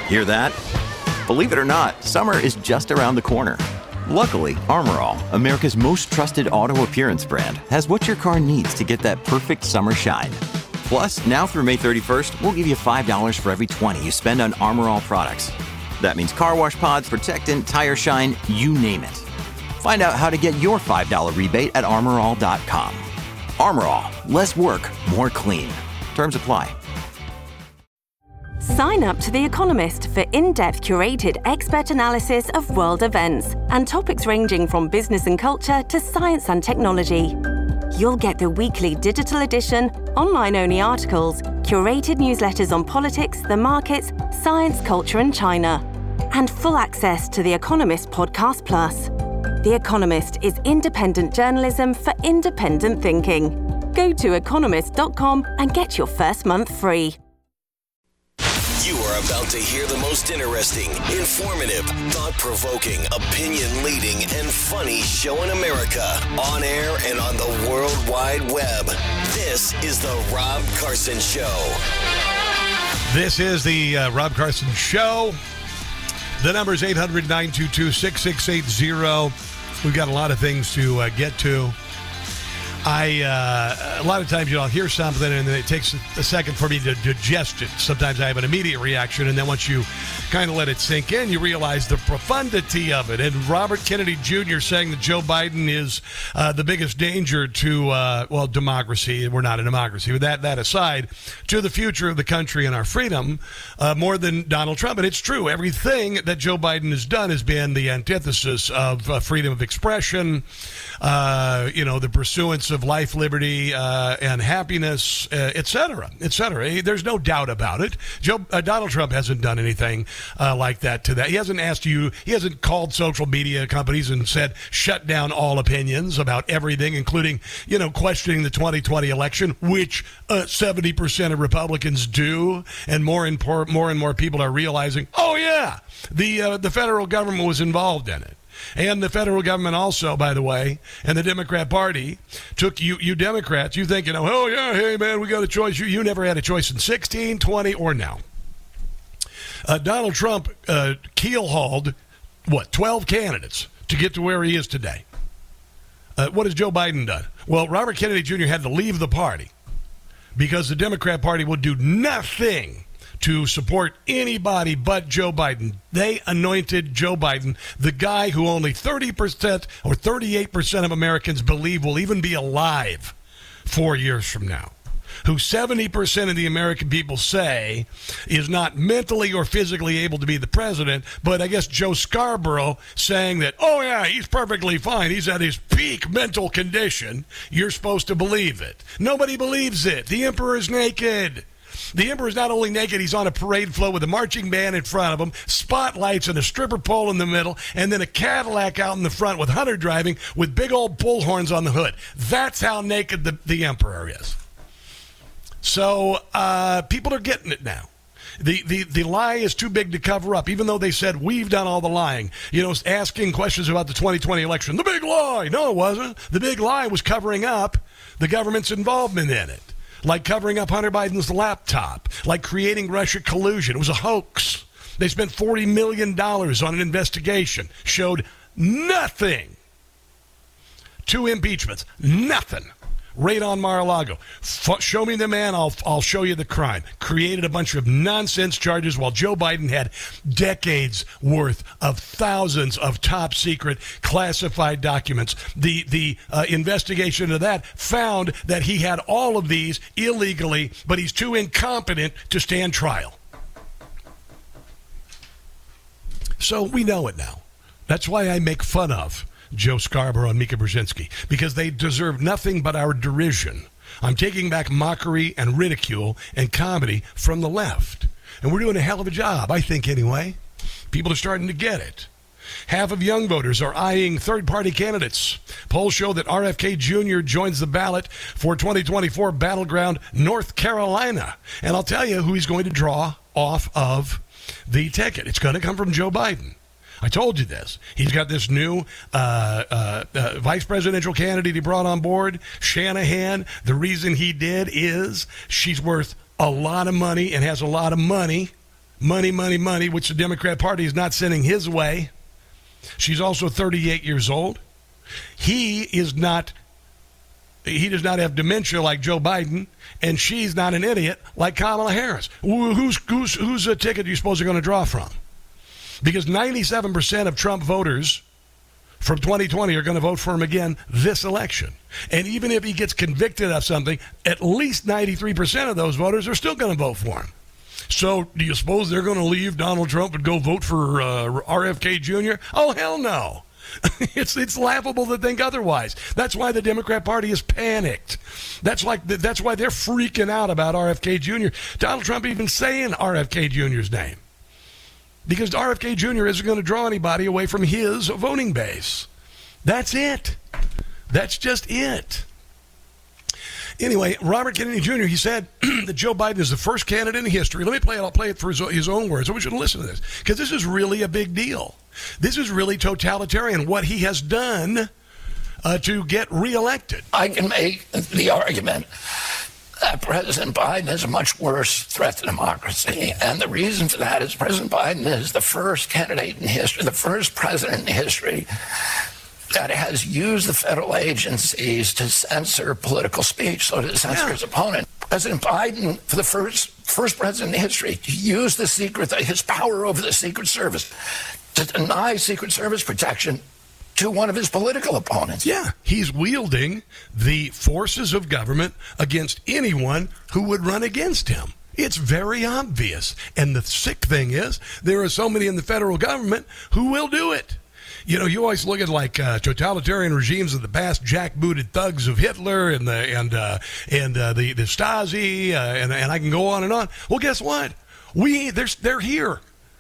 Hear that? Believe it or not, summer is just around the corner. Luckily, Armor All, America's most trusted auto appearance brand, has what your car needs to get that perfect summer shine. Plus, now through May 31st, we'll give you $5 for every $20 you spend on Armor All products. That means car wash pods, protectant, tire shine, you name it. Find out how to get your $5 rebate at armorall.com. Armor All, less work, more clean. Terms apply. Sign up to The Economist for in-depth curated expert analysis of world events and topics ranging from business and culture to science and technology. You'll get the weekly digital edition, online-only articles, curated newsletters on politics, the markets, science, culture and China, and full access to The Economist Podcast Plus. The Economist is independent journalism for independent thinking. Go to economist.com and get your first month free. You are about to hear the most interesting, informative, thought-provoking, opinion-leading, and funny show in America, on air and on the World Wide Web. This is the Rob Carson Show. This is the Rob Carson Show. The number is 800-922-6680. We've got a lot of things to get to. A lot of times, I'll hear something and then it takes a second for me to digest it. Sometimes I have an immediate reaction, and then once you kind of let it sink in, you realize the profundity of it. And Robert Kennedy Jr. saying that Joe Biden is the biggest danger to, democracy. We're not a democracy. With that aside, to the future of the country and our freedom, more than Donald Trump. And it's true. Everything that Joe Biden has done has been the antithesis of freedom of expression, the pursuance of life, liberty, and happiness, et cetera, et cetera. There's no doubt about it. Donald Trump hasn't done anything like that to that. He hasn't he hasn't called social media companies and said, shut down all opinions about everything, including, questioning the 2020 election, which 70% of Republicans do. And more and more people are realizing, oh yeah, the federal government was involved in it. And the federal government also, by the way, and the Democrat Party took you Democrats, you think, oh, yeah, hey, man, we got a choice. You never had a choice in 16, 20, or now. Donald Trump keel-hauled, 12 candidates to get to where he is today. What has Joe Biden done? Well, Robert Kennedy Jr. had to leave the party because the Democrat Party will do nothing to support anybody but Joe Biden. They anointed Joe Biden, the guy who only 30% or 38% of Americans believe will even be alive 4 years from now, who 70% of the American people say is not mentally or physically able to be the president, but I guess Joe Scarborough saying that, oh yeah, he's perfectly fine, he's at his peak mental condition, you're supposed to believe it. Nobody believes it. The emperor's naked. The emperor's not only naked, he's on a parade float with a marching band in front of him, spotlights and a stripper pole in the middle, and then a Cadillac out in the front with Hunter driving with big old bullhorns on the hood. That's how naked the emperor is. So people are getting it now. The lie is too big to cover up, even though they said we've done all the lying. Asking questions about the 2020 election. The big lie. No, it wasn't. The big lie was covering up the government's involvement in it. Like covering up Hunter Biden's laptop, like creating Russia collusion. It was a hoax. They spent $40 million on an investigation. Showed nothing. 2 impeachments. Nothing. Raid on Mar-a-Lago. Show me the man, I'll show you the crime. Created a bunch of nonsense charges while Joe Biden had decades worth of thousands of top secret classified documents. The investigation into that found that he had all of these illegally, but he's too incompetent to stand trial. So we know it now. That's why I make fun of Joe Scarborough and Mika Brzezinski, because they deserve nothing but our derision. I'm taking back mockery and ridicule and comedy from the left. And we're doing a hell of a job, I think anyway. People are starting to get it. Half of young voters are eyeing third-party candidates. Polls show that RFK Jr. joins the ballot for 2024 battleground North Carolina. And I'll tell you who he's going to draw off of the ticket. It's going to come from Joe Biden. I told you this. He's got this new vice presidential candidate he brought on board, Shanahan. The reason he did is she's worth a lot of money and has a lot of money, money, which the Democrat Party is not sending his way. She's also 38 years old. He does not have dementia like Joe Biden, and she's not an idiot like Kamala Harris. Whose ticket do you suppose they're going to draw from? Because 97% of Trump voters from 2020 are going to vote for him again this election. And even if he gets convicted of something, at least 93% of those voters are still going to vote for him. So do you suppose they're going to leave Donald Trump and go vote for RFK Jr.? Oh, hell no. It's laughable to think otherwise. That's why the Democrat Party is panicked. That's why they're freaking out about RFK Jr. Donald Trump even saying RFK Jr.'s name. Because RFK Jr. isn't going to draw anybody away from his voting base. That's it. That's just it. Anyway, Robert Kennedy Jr., he said that Joe Biden is the first candidate in history. Let me play it. I'll play it for his own words. I want you to listen to this, because this is really a big deal. This is really totalitarian, what he has done to get reelected. I can make the argument that President Biden is a much worse threat to democracy. And the reason for that is President Biden is the first candidate in history, the first president in history that has used the federal agencies to censor political speech, so to censor his opponent. President Biden, for the first president in history, used his power over the Secret Service to deny Secret Service protection to one of his political opponents. Yeah, he's wielding the forces of government against anyone who would run against him. It's very obvious. And the sick thing is, there are so many in the federal government who will do it. You know, you always look at like totalitarian regimes of the past, jackbooted thugs of Hitler and the Stasi, and I can go on and on. Well, guess what? They're here.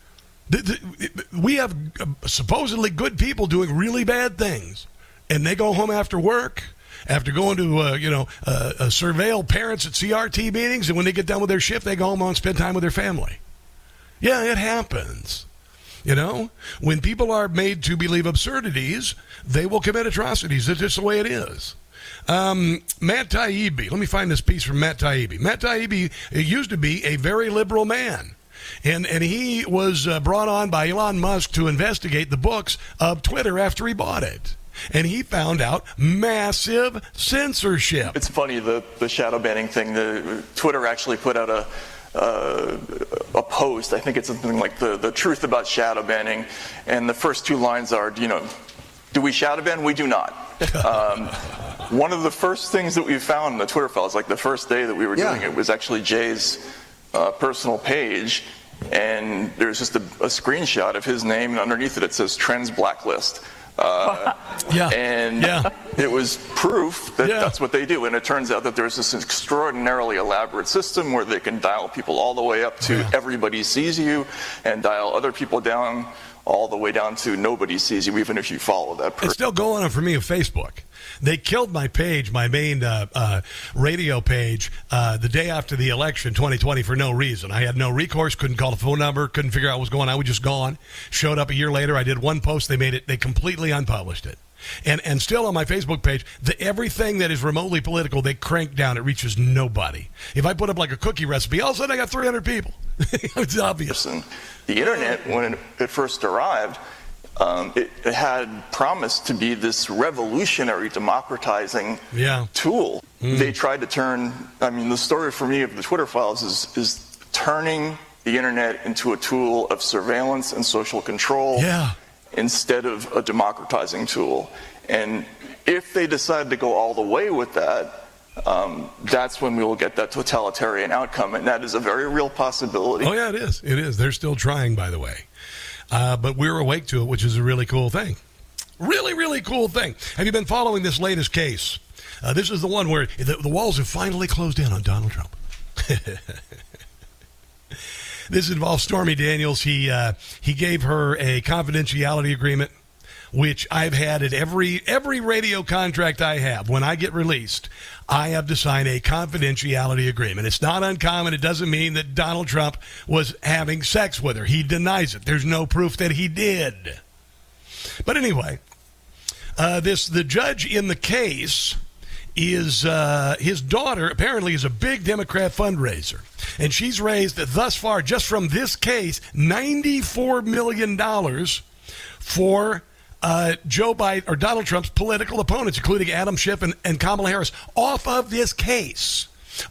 We have supposedly good people doing really bad things, and they go home after work, after going to surveil parents at CRT meetings, and when they get done with their shift, they go home and spend time with their family. Yeah, it happens. You know, when people are made to believe absurdities, they will commit atrocities. That's just the way it is. Matt Taibbi, let me find this piece from Matt Taibbi. Matt Taibbi used to be a very liberal man. And he was brought on by Elon Musk to investigate the books of Twitter after he bought it. And he found out massive censorship. It's funny, the shadow banning thing. Twitter actually put out a post. I think it's something like the truth about shadow banning. And the first two lines are, do we shadow ban? We do not. One of the first things that we found in the Twitter files, like the first day that we were doing it, was actually Jay's personal page, and there's just a screenshot of his name, and underneath it says Trends Blacklist. It was proof that that's what they do, and it turns out that there's this extraordinarily elaborate system where they can dial people all the way up to everybody sees you, and dial other people down all the way down to nobody sees you, even if you follow that person. It's still going on for me on Facebook. They killed my page, my main radio page, the day after the election, 2020, for no reason. I had no recourse, couldn't call the phone number, couldn't figure out what was going on. I was just gone. Showed up a year later. I did one post. They completely unpublished it. And still on my Facebook page, everything that is remotely political, they crank down. It reaches nobody. If I put up like a cookie recipe, all of a sudden I got 300 people. It's obvious. The internet, when it first arrived, it had promised to be this revolutionary democratizing tool. They tried to turn, the story for me of the Twitter files is turning the internet into a tool of surveillance and social control instead of a democratizing tool. And if they decide to go all the way with that, that's when we will get that totalitarian outcome, and that is a very real possibility. Oh, yeah, it is. It is. They're still trying, by the way. But we're awake to it, which is a really cool thing. Really, really cool thing. Have you been following this latest case? This is the one where the walls have finally closed in on Donald Trump. This involves Stormy Daniels. He gave her a confidentiality agreement, which I've had at every radio contract I have. When I get released, I have to sign a confidentiality agreement. It's not uncommon. It doesn't mean that Donald Trump was having sex with her. He denies it. There's no proof that he did. But anyway, the judge in the case is his daughter apparently is a big Democrat fundraiser. And she's raised thus far, just from this case, $94 million for Joe Biden or Donald Trump's political opponents, including Adam Schiff and Kamala Harris, off of this case.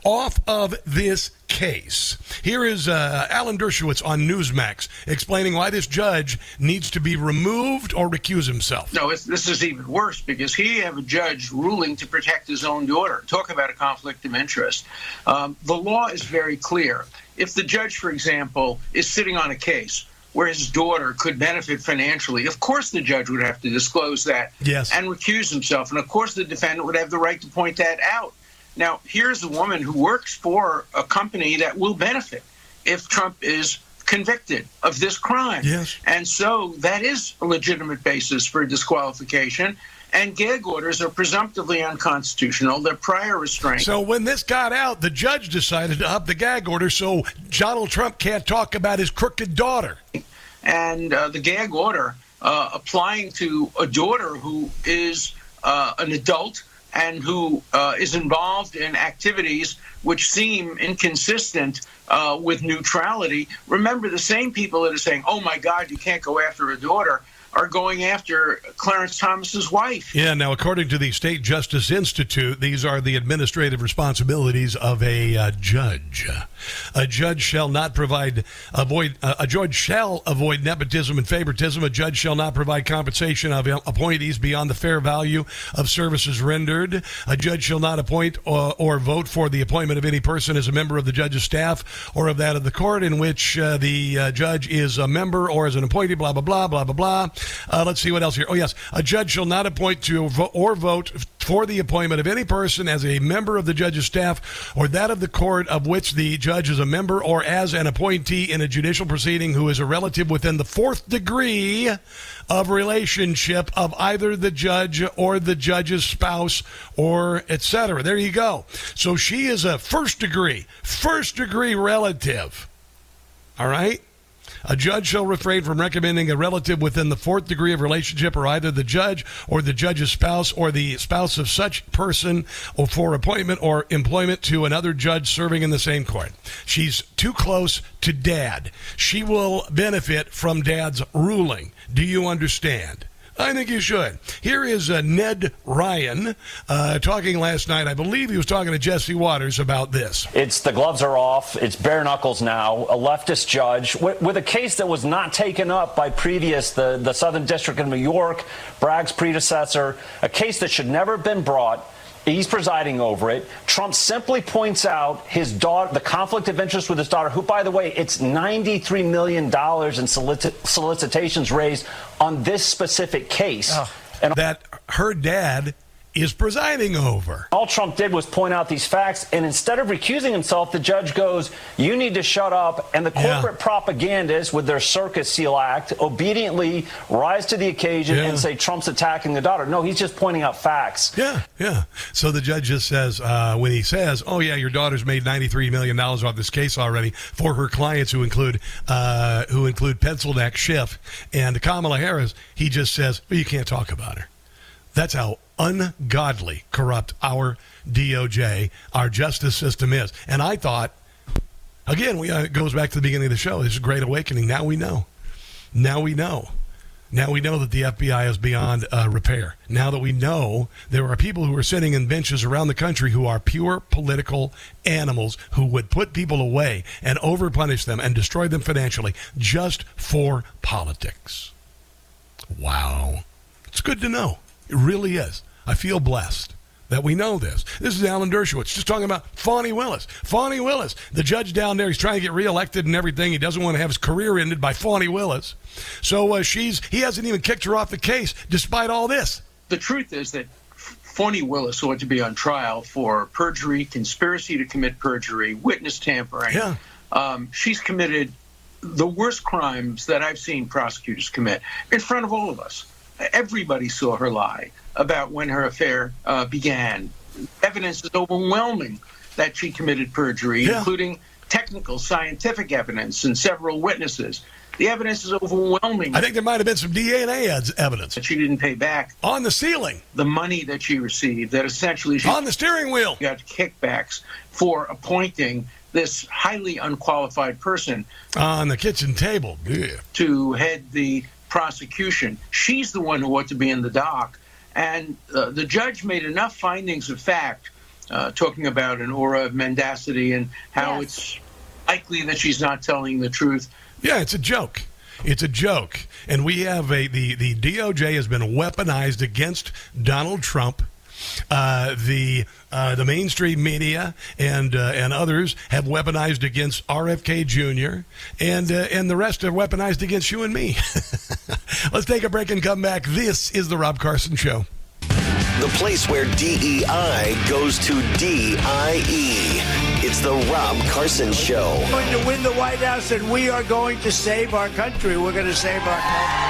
Here is Alan Dershowitz on Newsmax explaining why this judge needs to be removed or recuse himself. No, this is even worse because here you have a judge ruling to protect his own daughter. Talk about a conflict of interest. The law is very clear. If the judge, for example, is sitting on a case where his daughter could benefit financially, of course the judge would have to disclose that and recuse himself. And of course the defendant would have the right to point that out. Now, here's a woman who works for a company that will benefit if Trump is convicted of this crime. Yes. And so that is a legitimate basis for disqualification. And gag orders are presumptively unconstitutional. They're prior restraint. So when this got out, the judge decided to up the gag order so Donald Trump can't talk about his crooked daughter. And the gag order applying to a daughter who is an adult and who is involved in activities which seem inconsistent with neutrality. Remember, the same people that are saying, oh, my God, you can't go after a daughter, are going after Clarence Thomas's wife. Yeah, now, according to the State Justice Institute, these are the administrative responsibilities of a judge. A judge shall avoid nepotism and favoritism. A judge shall not provide compensation of appointees beyond the fair value of services rendered. A judge shall not appoint or vote for the appointment of any person as a member of the judge's staff or of that of the court in which the judge is a member or as an appointee, blah, blah, blah, blah, blah, blah. Let's see what else here. Oh, yes. A judge shall not appoint to or vote for the appointment of any person as a member of the judge's staff or that of the court of which the judge is a member or as an appointee in a judicial proceeding who is a relative within the fourth degree of relationship of either the judge or the judge's spouse or etc. There you go. So she is a first degree relative. All right? A judge shall refrain from recommending a relative within the fourth degree of relationship or either the judge or the judge's spouse or the spouse of such person or for appointment or employment to another judge serving in the same court. She's too close to dad. She will benefit from dad's ruling. Do you understand? I think you should. Here is Ned Ryan talking last night. I believe he was talking to Jesse Waters about this. It's the gloves are off. It's bare knuckles now. A leftist judge with a case that was not taken up by the Southern District of New York, Bragg's predecessor, a case that should never have been brought. He's presiding over it. Trump simply points out his daughter, the conflict of interest with his daughter, who, by the way, it's $93 million in solicitations raised on this specific case. And that her dad is presiding over. All Trump did was point out these facts, and instead of recusing himself, the judge goes, you need to shut up, and the corporate propagandists with their Circus Seal Act obediently rise to the occasion and say Trump's attacking the daughter. No, he's just pointing out facts. Yeah. So the judge just says, when he says, oh, yeah, your daughter's made $93 million off this case already for her clients who include Pencil Neck Schiff and Kamala Harris, he just says, well, you can't talk about her. That's how ungodly corrupt our DOJ, our justice system is. And I thought, again, it goes back to the beginning of the show. This is a great awakening. Now we know. Now we know that the FBI is beyond repair. Now that we know there are people who are sitting in benches around the country who are pure political animals who would put people away and overpunish them and destroy them financially just for politics. Wow. It's good to know. It really is. I feel blessed that we know this. This is Alan Dershowitz just talking about Fani Willis. Fani Willis, the judge down there, he's trying to get reelected and everything. He doesn't want to have his career ended by Fani Willis. So he hasn't even kicked her off the case despite all this. The truth is that Fani Willis ought to be on trial for perjury, conspiracy to commit perjury, witness tampering. She's committed the worst crimes that I've seen prosecutors commit in front of all of us. Everybody saw her lie about when her affair began. Evidence is overwhelming that she committed perjury, including technical, scientific evidence and several witnesses. The evidence is overwhelming. I think there might have been some DNA evidence. That she didn't pay back. On the ceiling. The money that she received, that essentially she on the steering wheel got kickbacks for appointing this highly unqualified person on the kitchen table to head the prosecution. She's the one who ought to be in the dock. And the judge made enough findings of fact, talking about an aura of mendacity and how it's likely that she's not telling the truth. Yeah, it's a joke. It's a joke. And we have the DOJ has been weaponized against Donald Trump. The mainstream media and others have weaponized against RFK Jr. and the rest are weaponized against you and me. Let's take a break and come back. This is the Rob Carson Show. The place where DEI goes to DIE. It's the Rob Carson Show. We're going to win the White House, and we are going to save our country. We're going to save our country.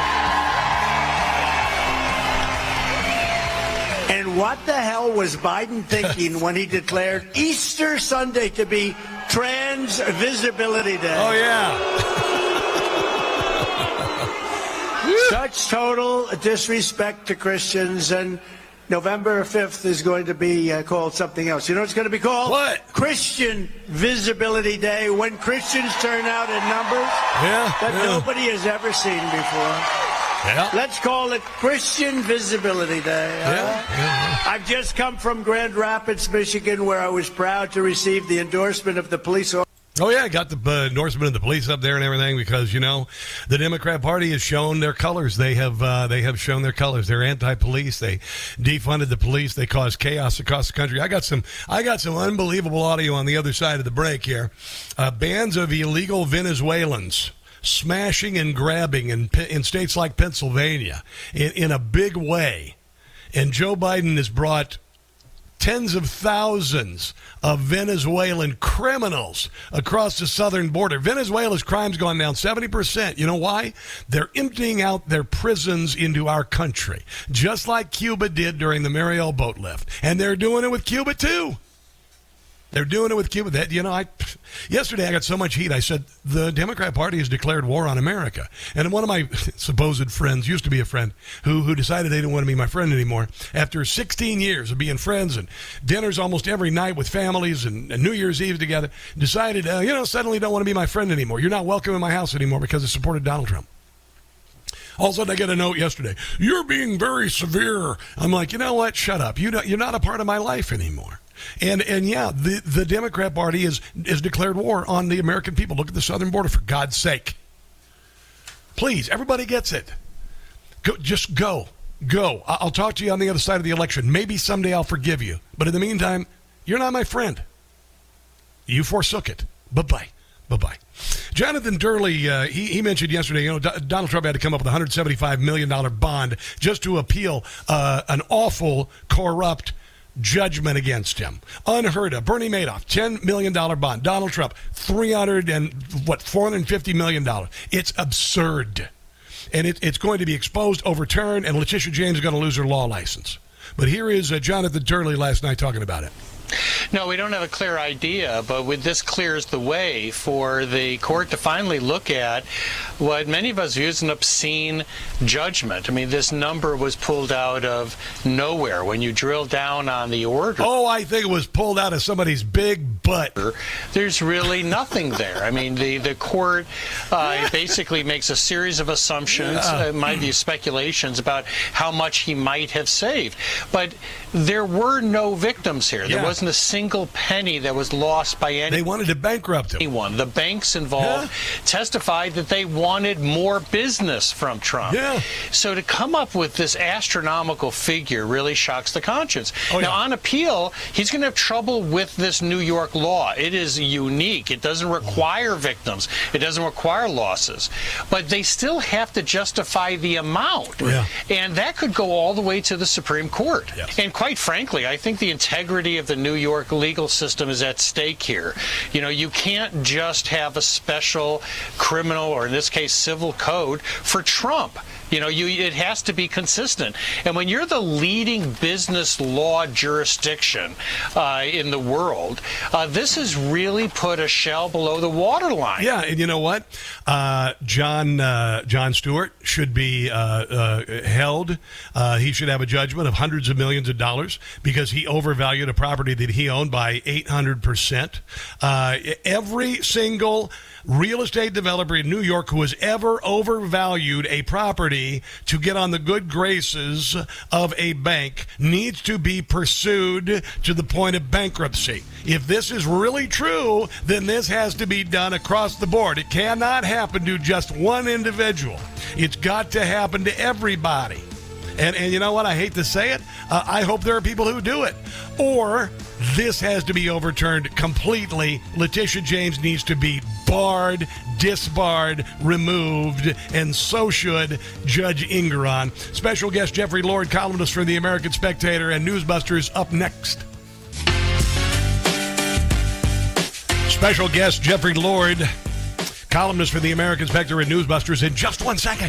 And what the hell was Biden thinking when he declared Easter Sunday to be Trans Visibility Day? Oh, yeah. Such total disrespect to Christians, and November 5th is going to be called something else. You know what it's going to be called? What? Christian Visibility Day, when Christians turn out in numbers that nobody has ever seen before. Yeah. Let's call it Christian Visibility Day. I've just come from Grand Rapids, Michigan, where I was proud to receive the endorsement of the police officer. Oh, yeah, got the endorsement of the police up there and everything because, you know, the Democrat Party has shown their colors. They have shown their colors. They're anti-police. They defunded the police. They caused chaos across the country. I got some unbelievable audio on the other side of the break here. Bands of illegal Venezuelans smashing and grabbing in states like Pennsylvania in a big way. And Joe Biden has brought tens of thousands of Venezuelan criminals across the southern border. Venezuela's crime's gone down 70%. You know why? They're emptying out their prisons into our country, just like Cuba did during the Mariel boat lift. And they're doing it with Cuba, too. They're doing it with Cuba. Yesterday I got so much heat. I said, the Democrat Party has declared war on America. And one of my supposed friends, used to be a friend, who decided they didn't want to be my friend anymore, after 16 years of being friends and dinners almost every night with families and New Year's Eve together, decided, suddenly don't want to be my friend anymore. You're not welcome in my house anymore because I supported Donald Trump. All of a sudden, I get a note yesterday. You're being very severe. I'm like, you know what? Shut up. You're not a part of my life anymore. And the Democrat Party has declared war on the American people. Look at the southern border, for God's sake. Please, everybody gets it. Just go. I'll talk to you on the other side of the election. Maybe someday I'll forgive you. But in the meantime, you're not my friend. You forsook it. Bye-bye. Jonathan Turley, he mentioned yesterday, Donald Trump had to come up with a $175 million bond just to appeal an awful, corrupt judgment against him. Unheard of. Bernie Madoff, $10 million bond. Donald Trump, $450 million. It's absurd. And it's going to be exposed, overturned, and Letitia James is going to lose her law license. But here is Jonathan Turley last night talking about it. No, we don't have a clear idea, but this clears the way for the court to finally look at what many of us view as an obscene judgment. I mean, this number was pulled out of nowhere when you drill down on the order. Oh, I think it was pulled out of somebody's big butt. There's really nothing there. I mean, the court basically makes a series of assumptions, might be speculations about how much he might have saved. But there were no victims here. There wasn't a single penny that was lost by anyone. They wanted to bankrupt him. The banks involved testified that they wanted more business from Trump. So to come up with this astronomical figure really shocks the conscience. Now, on appeal, he's going to have trouble with this New York law. It is unique. It doesn't require victims. It doesn't require losses. But they still have to justify the amount. And that could go all the way to the Supreme Court. And quite frankly, I think the integrity of the New York legal system is at stake here. You can't just have a special criminal, or in this case civil code for Trump. It has to be consistent. And when you're the leading business law jurisdiction in the world, this has really put a shell below the waterline. Yeah, and you know what? Jon Stewart should be held. He should have a judgment of hundreds of millions of dollars because he overvalued a property that he owned by 800%. Every single real estate developer in New York who has ever overvalued a property to get on the good graces of a bank needs to be pursued to the point of bankruptcy. If this is really true, then this has to be done across the board. It cannot happen to just one individual. It's got to happen to everybody. And you know what? I hate to say it. I hope there are people who do it. Or this has to be overturned completely. Letitia James needs to be barred, disbarred, removed, and so should Judge Engoron. Special guest Jeffrey Lord, columnist for the American Spectator and Newsbusters, up next. Special guest Jeffrey Lord, columnist for the American Spectator and Newsbusters, in just 1 second.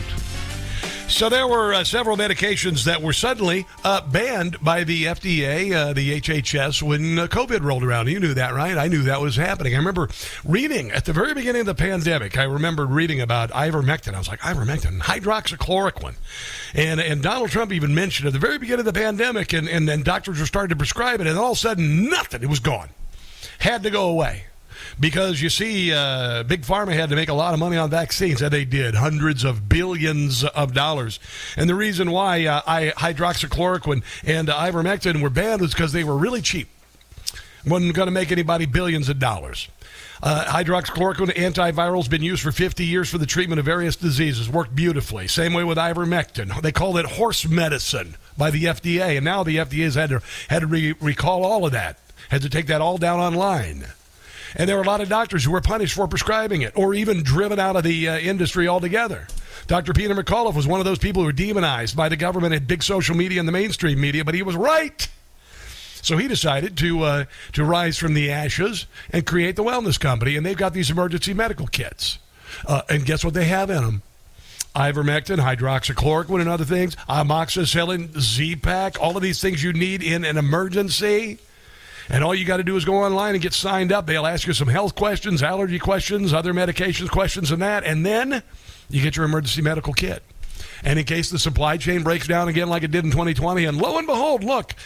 So there were several medications that were suddenly banned by the FDA, the HHS, when COVID rolled around. You knew that, right? I knew that was happening. I remember reading at the very beginning of the pandemic, I remembered reading about ivermectin. I was like, ivermectin, hydroxychloroquine. And Donald Trump even mentioned at the very beginning of the pandemic, and doctors were starting to prescribe it, and all of a sudden, nothing. It was gone. Had to go away. Because, you see, Big Pharma had to make a lot of money on vaccines, and they did, hundreds of billions of dollars. And the reason why hydroxychloroquine and ivermectin were banned was because they were really cheap. Wasn't going to make anybody billions of dollars. Hydroxychloroquine antiviral has been used for 50 years for the treatment of various diseases. Worked beautifully. Same way with ivermectin. They called it horse medicine by the FDA, and now the FDA has had to recall all of that. Had to take that all down online. And there were a lot of doctors who were punished for prescribing it or even driven out of the industry altogether. Dr. Peter McAuliffe was one of those people who were demonized by the government and big social media and the mainstream media, but he was right. So he decided to rise from the ashes and create the wellness company, and they've got these emergency medical kits. And guess what they have in them? Ivermectin, hydroxychloroquine, and other things, amoxicillin, Z-Pak, all of these things you need in an emergency. And all you got to do is go online and get signed up. They'll ask you some health questions, allergy questions, other medications questions, and that. And then you get your emergency medical kit. And in case the supply chain breaks down again like it did in 2020, and lo and behold, look,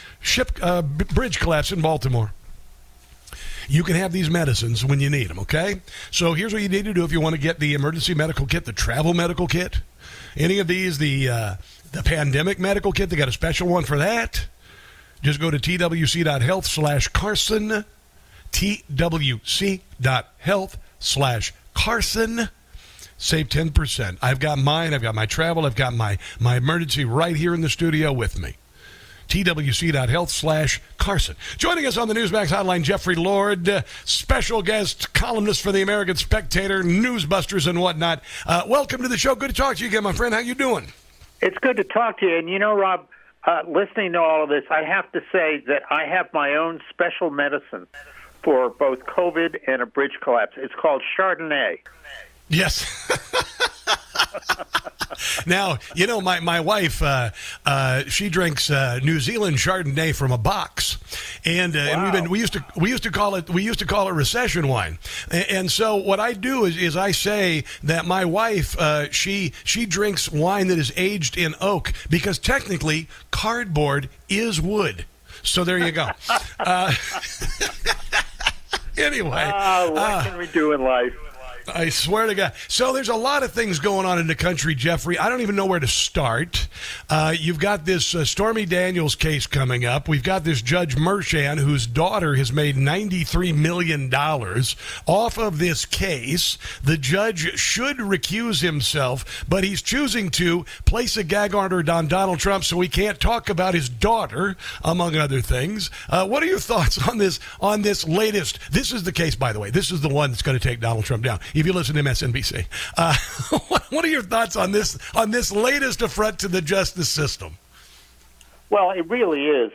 bridge collapse in Baltimore. You can have these medicines when you need them, okay? So here's what you need to do if you want to get the emergency medical kit, the travel medical kit. Any of these, the pandemic medical kit, they got a special one for that. Just go to twc.health/Carson, twc.health/Carson. Save 10%. I've got mine. I've got my travel. I've got my emergency right here in the studio with me. twc.health/Carson. Joining us on the Newsmax hotline, Jeffrey Lord, special guest, columnist for the American Spectator, Newsbusters, and whatnot. Welcome to the show. Good to talk to you again, my friend. How you doing? It's good to talk to you. And you know, Rob, listening to all of this, I have to say that I have my own special medicine for both COVID and a bridge collapse. It's called Chardonnay. Yes. Now, you know, my wife, she drinks New Zealand Chardonnay from a box, and wow. and we used to call it recession wine. And so what I do is I say that my wife she drinks wine that is aged in oak because technically cardboard is wood. So there you go. Anyway, what can we do in life? I swear to God. So there's a lot of things going on in the country, Jeffrey. I don't even know where to start. You've got this Stormy Daniels case coming up. We've got this Judge Merchan, whose daughter has made $93 million off of this case. The judge should recuse himself, but he's choosing to place a gag order on Donald Trump so he can't talk about his daughter, among other things. What are your thoughts on this latest? This is the case, by the way. This is the one that's going to take Donald Trump down. If you listen to MSNBC, what are your thoughts on this latest affront to the justice system? Well, it really is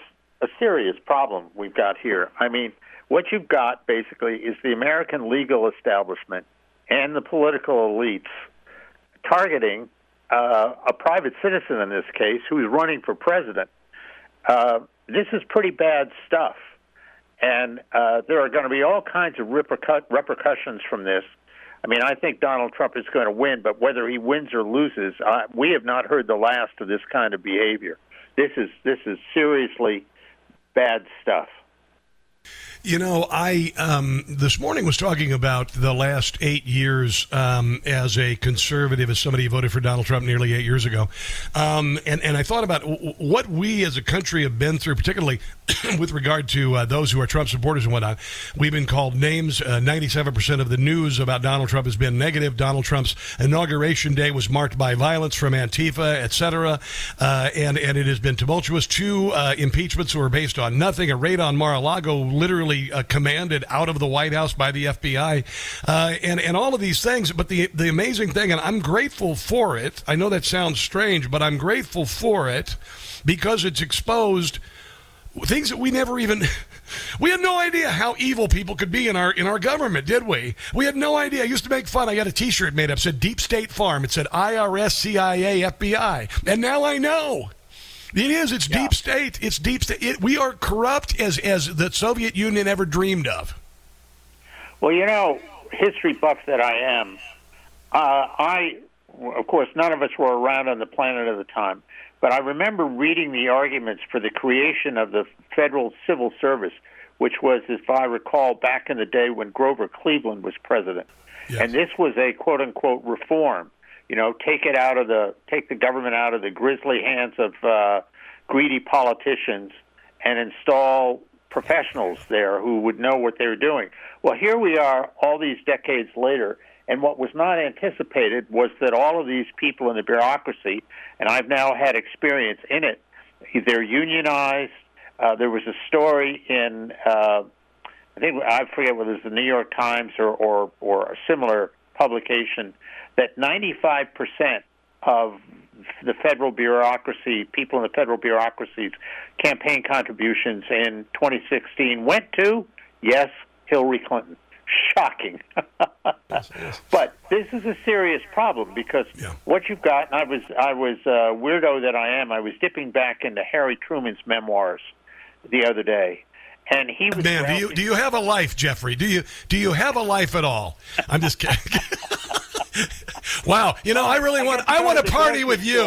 a serious problem we've got here. I mean, what you've got basically is the American legal establishment and the political elites targeting a private citizen in this case who's running for president. This is pretty bad stuff. And there are going to be all kinds of repercussions from this. I mean, I think Donald Trump is going to win, but whether he wins or loses, we have not heard the last of this kind of behavior. This is seriously bad stuff. You know, I this morning was talking about the last 8 years as a conservative, as somebody who voted for Donald Trump nearly 8 years ago. And I thought about what we as a country have been through, particularly with regard to those who are Trump supporters and whatnot. We've been called names. 97% of the news about Donald Trump has been negative. Donald Trump's inauguration day was marked by violence from Antifa, et cetera. And it has been tumultuous. 2 impeachments were based on nothing. A raid on Mar-a-Lago literally commanded out of the White House by the FBI, and all of these things. But the amazing thing, and I'm grateful for it, I know that sounds strange, but I'm grateful for it because it's exposed things that we never even... We had no idea how evil people could be in our government, did we? We had no idea. I used to make fun. I got a T-shirt made up, said Deep State Farm. It said IRS, CIA, FBI. And now I know. It is. It's deep state. It's deep state. We are corrupt as the Soviet Union ever dreamed of. Well, you know, history buff that I am, of course, none of us were around on the planet at the time, but I remember reading the arguments for the creation of the Federal Civil Service, which was, if I recall, back in the day when Grover Cleveland was president. Yes. And this was a quote-unquote reform. You know, take the government out of the grisly hands of greedy politicians and install professionals there who would know what they were doing. Well, here we are all these decades later, and what was not anticipated was that all of these people in the bureaucracy, and I've now had experience in it, they're unionized. There was a story in, I forget whether it was the New York Times or a similar publication, that 95% of the federal bureaucracy, people in the federal bureaucracy's campaign contributions in 2016 went to, yes, Hillary Clinton. Shocking. Yes. But this is a serious problem because what you've got, and I was weirdo that I am, I was dipping back into Harry Truman's memoirs the other day. And he was do you have a life, Jeffrey? Do you have a life at all? I'm just kidding. Wow, you know, I want to party with you.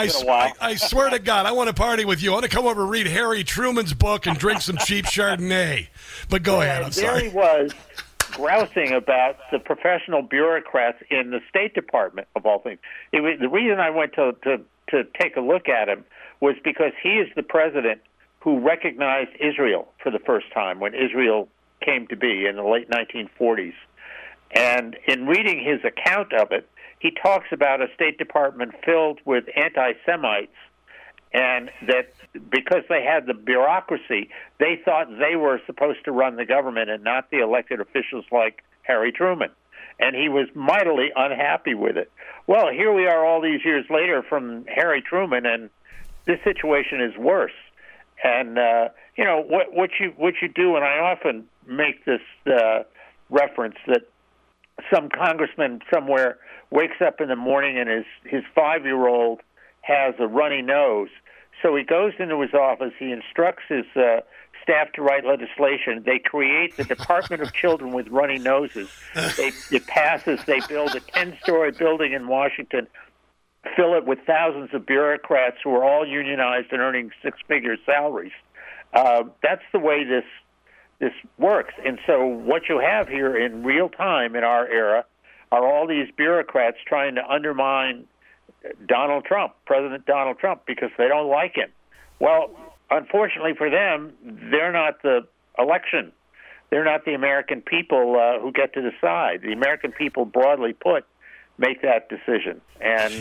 I swear to God, I want to party with you. I want to come over and read Harry Truman's book and drink some cheap Chardonnay. But go ahead, I'm sorry. There he was grousing about the professional bureaucrats in the State Department, of all things. The reason I went to take a look at him was because he is the president who recognized Israel for the first time when Israel came to be in the late 1940s. And in reading his account of it, he talks about a State Department filled with anti-Semites, and that because they had the bureaucracy, they thought they were supposed to run the government and not the elected officials like Harry Truman. And he was mightily unhappy with it. Well, here we are all these years later from Harry Truman, and this situation is worse. And, you know, what you do, and I often make this reference that some congressman somewhere wakes up in the morning and his 5-year-old has a runny nose. So he goes into his office, he instructs his staff to write legislation. They create the Department of Children with Runny Noses. It passes. They build a 10-story building in Washington, fill it with thousands of bureaucrats who are all unionized and earning six-figure salaries. That's the way this works. And so what you have here in real time in our era are all these bureaucrats trying to undermine Donald Trump, President Donald Trump, because they don't like him. Well, unfortunately for them, they're not the election. They're not the American people who get to decide. The American people, broadly put, make that decision. And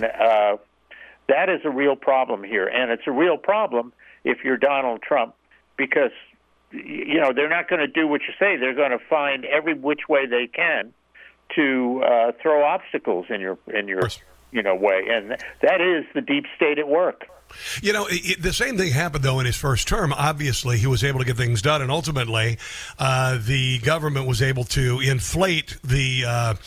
that is a real problem here. And it's a real problem if you're Donald Trump, because, you know, they're not going to do what you say. They're going to find every which way they can to throw obstacles in your way. And that is the deep state at work. You know, the same thing happened, though, in his first term. Obviously, he was able to get things done, and ultimately, the government was able to inflate the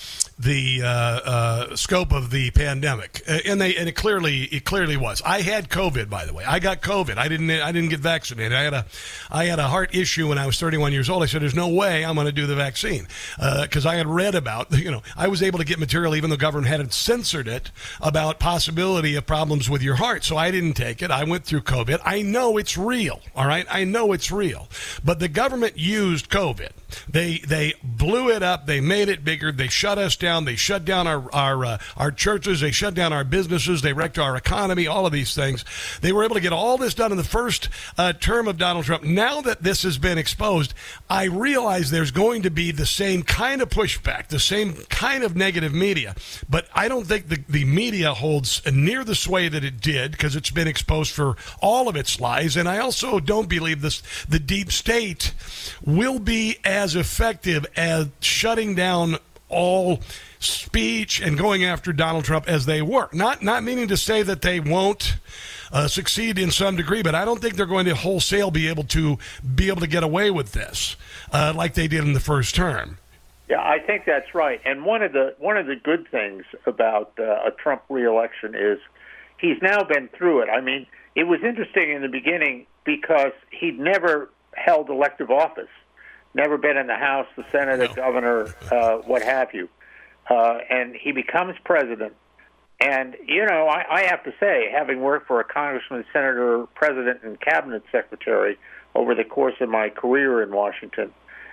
scope of the pandemic, and it clearly was. I had COVID, by the way. I got COVID. I didn't get vaccinated. I had a heart issue when I was 31 years old. I said, "There's no way I'm going to do the vaccine," because I had read about. I was able to get material, even though government hadn't censored it, about possibility of problems with your heart. So I didn't take it. I went through COVID. I know it's real. All right, I know it's real. But the government used COVID. They blew it up. They made it bigger. They shut us down. They shut down our churches. They shut down our businesses. They wrecked our economy. All of these things. They were able to get all this done in the first term of Donald Trump. Now that this has been exposed, I realize there's going to be the same kind of pushback, the same kind of negative media. But I don't think the media holds near the sway that it did, because it's been exposed for all of its lies. And I also don't believe the deep state will be as effective as shutting down all speech and going after Donald Trump as they were. Not meaning to say that they won't succeed in some degree, but I don't think they're going to wholesale be able to get away with this like they did in the first term. Yeah, I think that's right. And one of the good things about a Trump reelection is he's now been through it. I mean, it was interesting in the beginning because he'd never held elective office, never been in the House, the Senate, the governor, what have you. And he becomes president. And, I have to say, having worked for a congressman, senator, president, and cabinet secretary over the course of my career in Washington,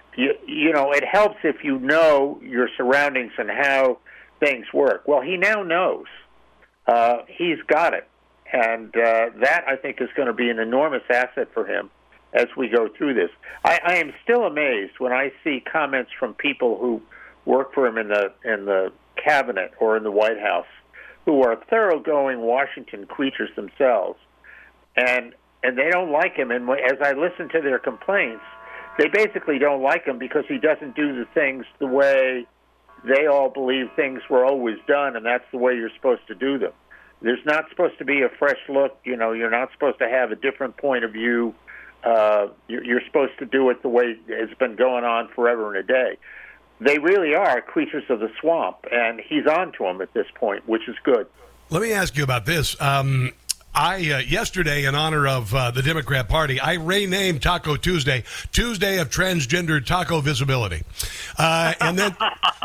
it helps if you know your surroundings and how things work. Well, he now knows. He's got it. And that, I think, is going to be an enormous asset for him as we go through this. I am still amazed when I see comments from people who work for him in the cabinet or in the White House, who are thoroughgoing Washington creatures themselves, and they don't like him. And as I listen to their complaints, they basically don't like him because he doesn't do the things the way they all believe things were always done, and that's the way you're supposed to do them. There's not supposed to be a fresh look. You're not supposed to have a different point of view. You're supposed to do it the way it's been going on forever and a day. They really are creatures of the swamp, and he's on to them at this point, which is good. Let me ask you about this. Yesterday, in honor of the Democrat Party, I renamed Taco Tuesday of Transgender Taco Visibility. And then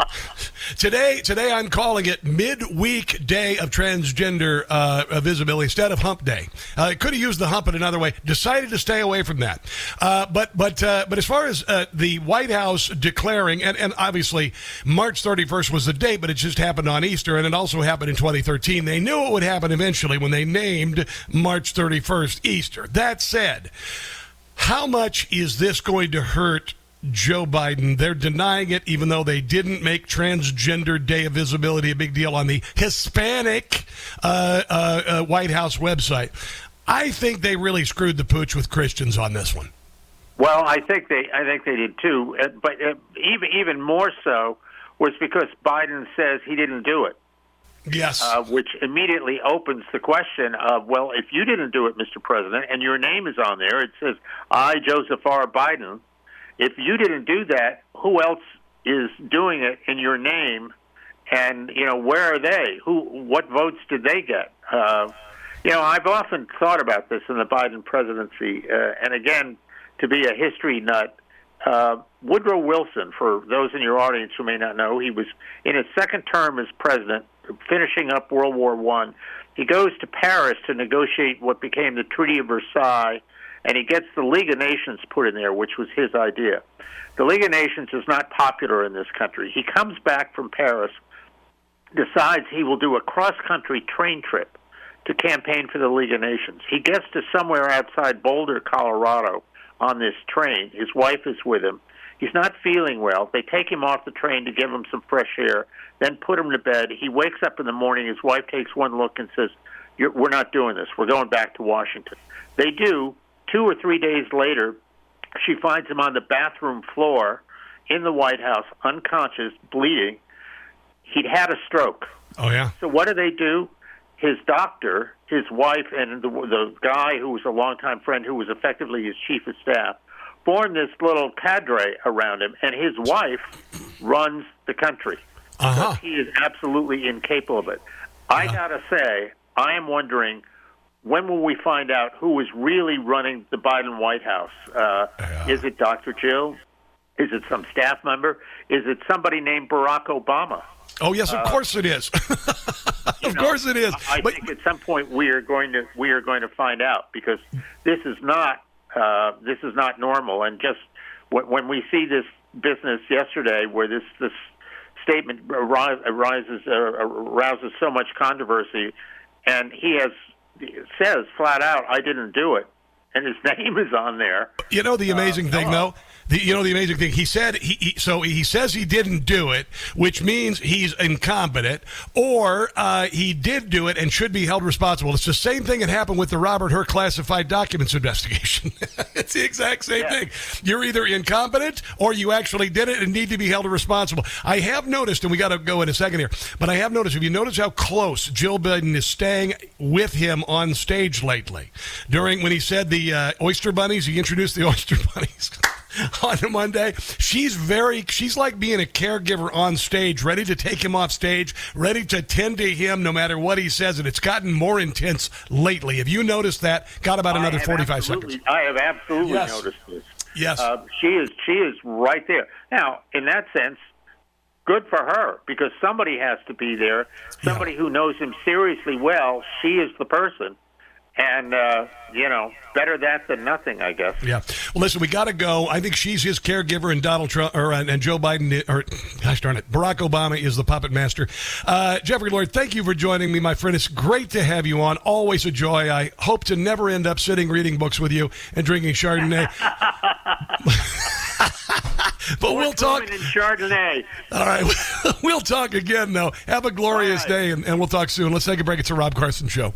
today I'm calling it Midweek Day of Transgender Visibility instead of Hump Day. I could have used the hump in another way. Decided to stay away from that. But as far as the White House declaring, and obviously March 31st was the date, but it just happened on Easter, and it also happened in 2013. They knew it would happen eventually when they named March 31st Easter. That said, how much is this going to hurt Joe Biden? They're denying it, even though they didn't make Transgender Day of Visibility a big deal on the Hispanic White House website. I think they really screwed the pooch with Christians on this one. Well, I think they did too. But even more so was because Biden says he didn't do it. Yes. Which immediately opens the question of, well, if you didn't do it, Mr. President, and your name is on there, it says, I, Joseph R. Biden. If you didn't do that, who else is doing it in your name? And, where are they? What votes did they get? I've often thought about this in the Biden presidency. And again, to be a history nut, Woodrow Wilson, for those in your audience who may not know, he was in his second term as president, finishing up World War I. He goes to Paris to negotiate what became the Treaty of Versailles, and he gets the League of Nations put in there, which was his idea. The League of Nations is not popular in this country. He comes back from Paris, decides he will do a cross-country train trip to campaign for the League of Nations. He gets to somewhere outside Boulder, Colorado, on this train. His wife is with him. He's not feeling well. They take him off the train to give him some fresh air, then put him to bed. He wakes up in the morning. His wife takes one look and says, we're not doing this. We're going back to Washington. They do. 2 or 3 days later, she finds him on the bathroom floor in the White House, unconscious, bleeding. He'd had a stroke. Oh, yeah. So what do? his doctor, his wife, and the guy who was a longtime friend who was effectively his chief of staff formed this little cadre around him, and his wife runs the country. He is absolutely incapable of it. I got to say, I am wondering, when will we find out who is really running the Biden White House? Is it Dr. Jill? Is it some staff member? Is it somebody named Barack Obama? Oh, yes, of course it is. Of course it is. I think at some point we are going to find out, because this is not normal. And just when we see this business yesterday, where this statement rouses so much controversy, and he says flat out, "I didn't do it," and his name is on there. You know the amazing thing, though. The amazing thing, he said he says he didn't do it, which means he's incompetent, or he did do it and should be held responsible. It's the same thing that happened with the Robert Hur classified documents investigation. It's the exact same thing. You're either incompetent or you actually did it and need to be held responsible. I have noticed, and we got to go in a second here, but I have noticed, if you notice how close Jill Biden is staying with him on stage lately, when he said the Oyster Bunnies, he introduced the Oyster Bunnies on Monday. She's like being a caregiver on stage, ready to take him off stage, ready to tend to him no matter what he says, and it's gotten more intense lately. Have you noticed that? Got about another 45 seconds. I have absolutely noticed this. Yes. She is right there. Now, in that sense, good for her, because somebody has to be there, somebody who knows him seriously well. She is the person. And, better that than nothing, I guess. Yeah. Well, listen, we got to go. I think she's his caregiver, and Donald Trump, and Joe Biden, gosh darn it, Barack Obama is the puppet master. Jeffrey Lloyd, thank you for joining me, my friend. It's great to have you on. Always a joy. I hope to never end up sitting reading books with you and drinking Chardonnay. But we'll talk. In Chardonnay. All right. We'll talk again, though. Have a glorious day, and we'll talk soon. Let's take a break. It's a Rob Carson Show.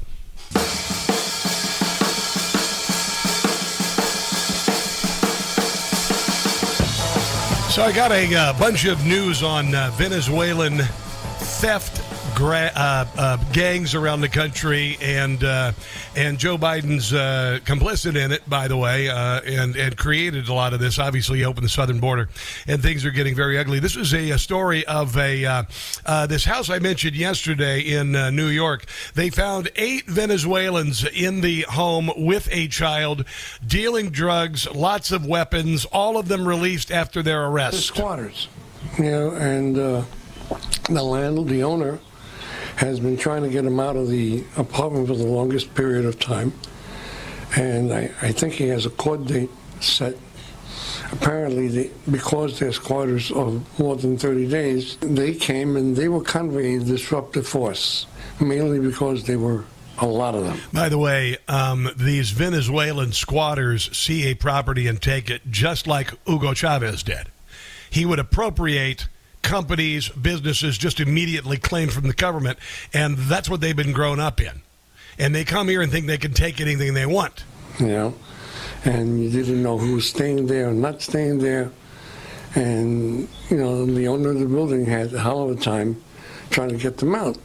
So I got a bunch of news on Venezuelan theft gangs around the country, and Joe Biden's complicit in it, by the way, and created a lot of this. Obviously, he opened the southern border, and things are getting very ugly. This is a story of this house I mentioned yesterday in New York. They found 8 Venezuelans in the home with a child, dealing drugs, lots of weapons, all of them released after their arrest. The squatters, and the owner has been trying to get him out of the apartment for the longest period of time. And I think he has a court date set. Apparently, because they're squatters of more than 30 days, they came and they were kind of a disruptive force, mainly because they were a lot of them. By the way, these Venezuelan squatters see a property and take it just like Hugo Chavez did. He would appropriate companies, businesses, just immediately claimed from the government, and that's what they've been grown up in. And they come here and think they can take anything they want. And you didn't know who was staying there or not staying there. And, the owner of the building had a hell of a time trying to get them out.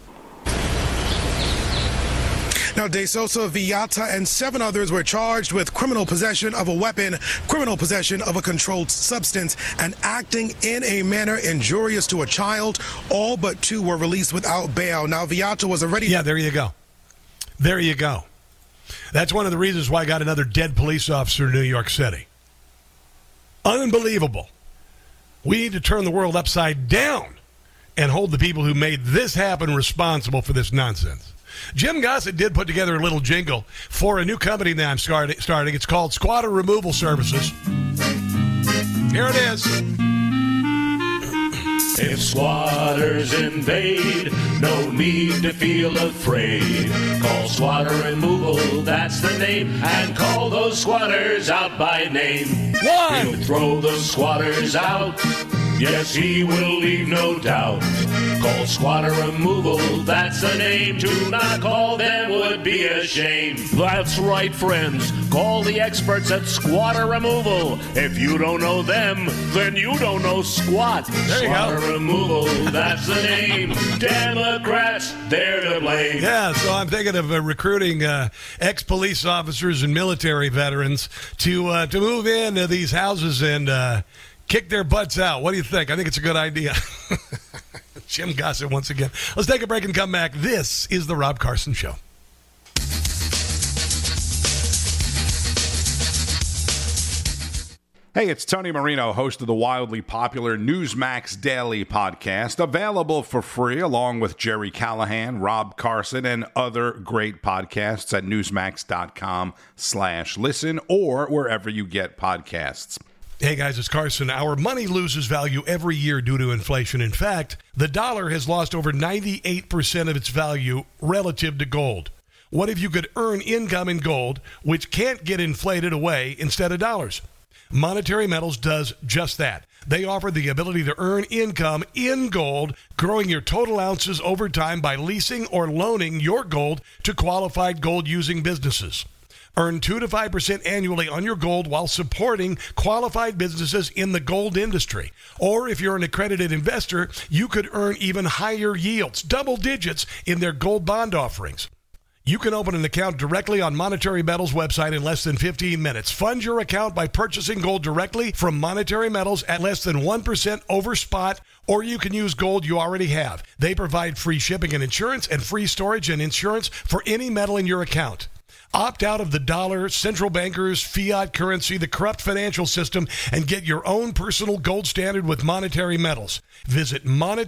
Now, De Sosa, Villata, and 7 others were charged with criminal possession of a weapon, criminal possession of a controlled substance, and acting in a manner injurious to a child. All but 2 were released without bail. Now, Villata was already... Yeah, there you go. There you go. That's one of the reasons why I got another dead police officer in New York City. Unbelievable. We need to turn the world upside down and hold the people who made this happen responsible for this nonsense. Jim Gossett did put together a little jingle for a new company that I'm starting. It's called Squatter Removal Services. Here it is. If squatters invade, no need to feel afraid. Call Squatter Removal, that's the name, and call those squatters out by name. Why? We'll throw the squatters out Yes, he will leave no doubt. Call Squatter Removal, that's the name. To not call them would be a shame. That's right, friends. Call the experts at Squatter Removal. If you don't know them, then you don't know squat. There you Squatter go. Removal, that's the name. Democrats, they're to blame. Yeah, so I'm thinking of recruiting ex-police officers and military veterans to move into these houses and kick their butts out. What do you think? I think it's a good idea. Jim Gossett once again. Let's take a break and come back. This is The Rob Carson Show. Hey, it's Tony Marino, host of the wildly popular Newsmax Daily podcast, available for free along with Jerry Callahan, Rob Carson, and other great podcasts at newsmax.com/listen or wherever you get podcasts. Hey guys, it's Carson. Our money loses value every year due to inflation. In fact, the dollar has lost over 98% of its value relative to gold. What if you could earn income in gold, which can't get inflated away, instead of dollars? Monetary Metals does just that. They offer the ability to earn income in gold, growing your total ounces over time by leasing or loaning your gold to qualified gold-using businesses. Earn 2 to 5% annually on your gold while supporting qualified businesses in the gold industry. Or if you're an accredited investor, you could earn even higher yields, double digits, in their gold bond offerings. You can open an account directly on Monetary Metals' website in less than 15 minutes. Fund your account by purchasing gold directly from Monetary Metals at less than 1% over spot, or you can use gold you already have. They provide free shipping and insurance and free storage and insurance for any metal in your account. Opt out of the dollar, central bankers, fiat currency, the corrupt financial system, and get your own personal gold standard with Monetary Metals. Visit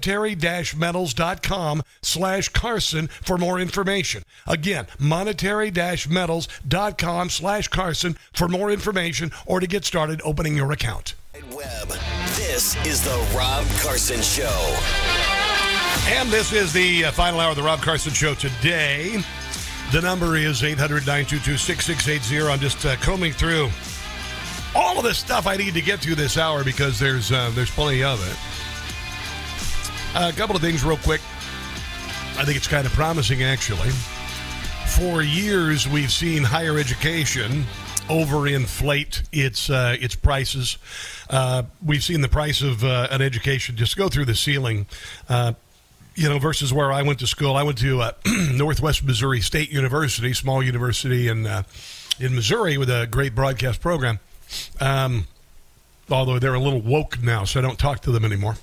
monetary-metals.com/Carson for more information. Again, monetary-metals.com/Carson for more information or to get started opening your account. Web. This is the Rob Carson Show. And this is the final hour of the Rob Carson Show today. The number is 800-922-6680. I'm just combing through all of the stuff I need to get to this hour because there's plenty of it. A couple of things real quick. I think it's kind of promising, actually. For years, we've seen higher education overinflate its prices. We've seen the price of an education just go through the ceiling. Versus where I went to school. I went to Northwest Missouri State University, small university in Missouri with a great broadcast program. Although they're a little woke now, so I don't talk to them anymore.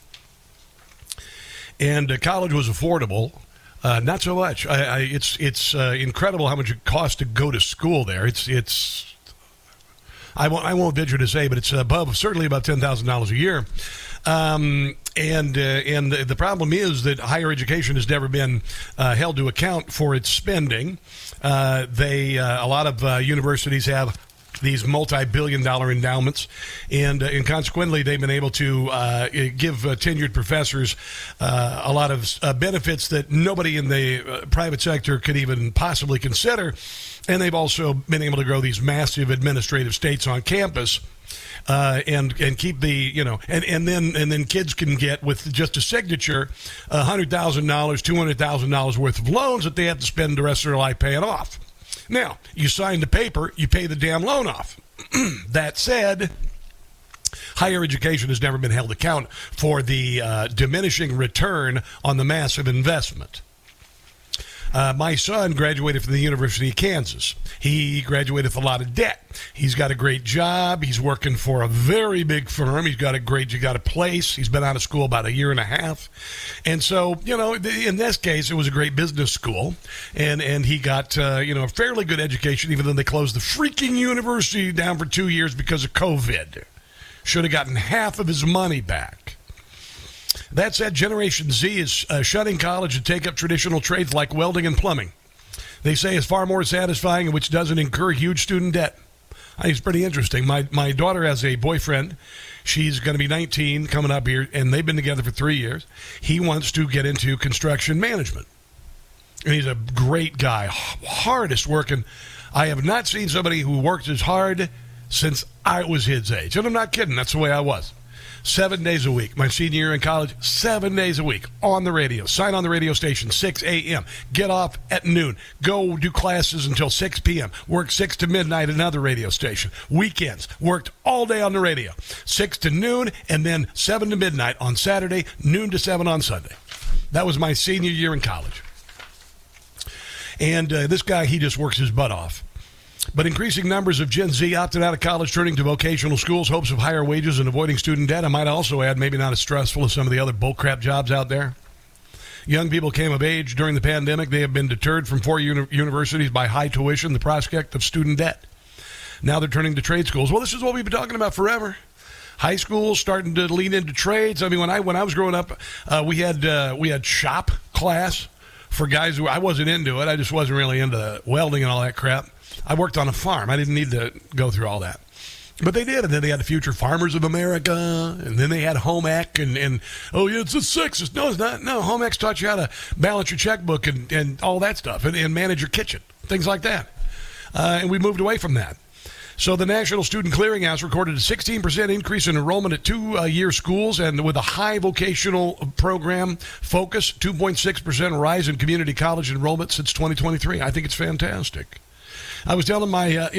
And college was affordable. Not so much. It's incredible how much it costs to go to school there. It's I won't venture to say, but it's certainly about $10,000 a year. And the problem is that higher education has never been held to account for its spending. A lot of universities have these multi-billion-dollar endowments, and consequently, they've been able to give tenured professors a lot of benefits that nobody in the private sector could even possibly consider. And they've also been able to grow these massive administrative states on campus. And keep the, and then kids can get, with just a signature, $100,000, $200,000 worth of loans that they have to spend the rest of their life paying off. Now, you sign the paper, you pay the damn loan off. That said, higher education has never been held account for the diminishing return on the massive investment. My son graduated from the University of Kansas. He graduated with a lot of debt. He's got a great job. He's working for a very big firm. He's got a place. He's been out of school about a year and a half. And so, in this case, it was a great business school. And he got, a fairly good education, even though they closed the freaking university down for 2 years because of COVID. Should have gotten half of his money back. That said, Generation Z is shunning college to take up traditional trades like welding and plumbing. They say it's far more satisfying and which doesn't incur huge student debt. I think it's pretty interesting. My daughter has a boyfriend. She's going to be 19 coming up here, and they've been together for 3 years. He wants to get into construction management. And he's a great guy, hardest working. I have not seen somebody who worked as hard since I was his age. And I'm not kidding. That's the way I was. 7 days a week. My senior year in college, 7 days a week on the radio. Sign on the radio station, 6 a.m. Get off at noon. Go do classes until 6 p.m. Work 6 to midnight at another radio station. Weekends, worked all day on the radio. 6 to noon, and then 7 to midnight on Saturday, noon to 7 on Sunday. That was my senior year in college. And this guy, he just works his butt off. But increasing numbers of Gen Z opted out of college, turning to vocational schools, hopes of higher wages and avoiding student debt. I might also add, maybe not as stressful as some of the other bullcrap jobs out there. Young people came of age during the pandemic. They have been deterred from 4 universities by high tuition, the prospect of student debt. Now they're turning to trade schools. Well, this is what we've been talking about forever. High schools starting to lean into trades. I mean, when I was growing up, we had shop class for guys who I wasn't into it. I just wasn't really into welding and all that crap. I worked on a farm. I didn't need to go through all that. But they did, and then they had the Future Farmers of America, and then they had home ec, and oh, yeah, it's a sexist. No, it's not. No, home ec's taught you how to balance your checkbook and all that stuff, and manage your kitchen, things like that. And we moved away from that. So the National Student Clearinghouse recorded a 16% increase in enrollment at 2-year schools, and with a high vocational program focus, 2.6% rise in community college enrollment since 2023. I think it's fantastic. I was telling my,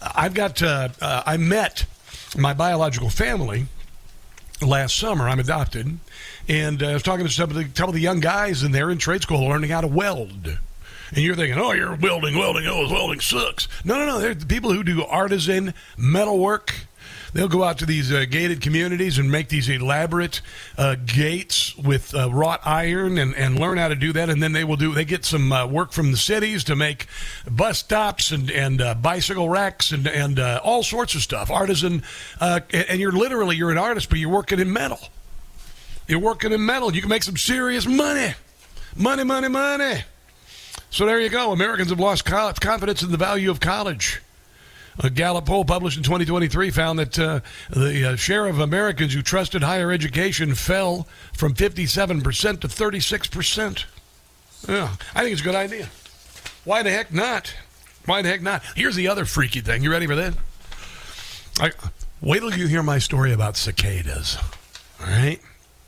I met my biological family last summer. I'm adopted. And I was talking to some of the young guys, and they're in trade school learning how to weld. And you're thinking, oh, you're welding, welding sucks. No. They're the people who do artisan metalwork. They'll go out to these gated communities and make these elaborate gates with wrought iron and learn how to do that. And then they get some work from the cities to make bus stops and bicycle racks and all sorts of stuff. Artisan, and you're an artist, but you're working in metal. You're working in metal. You can make some serious money. Money. So there you go. Americans have lost confidence in the value of college. A Gallup poll published in 2023 found that the share of Americans who trusted higher education fell from 57% to 36%. Yeah, I think it's a good idea. Why the heck not? Here's the other freaky thing. You ready for that? Wait till you hear my story about cicadas. All right?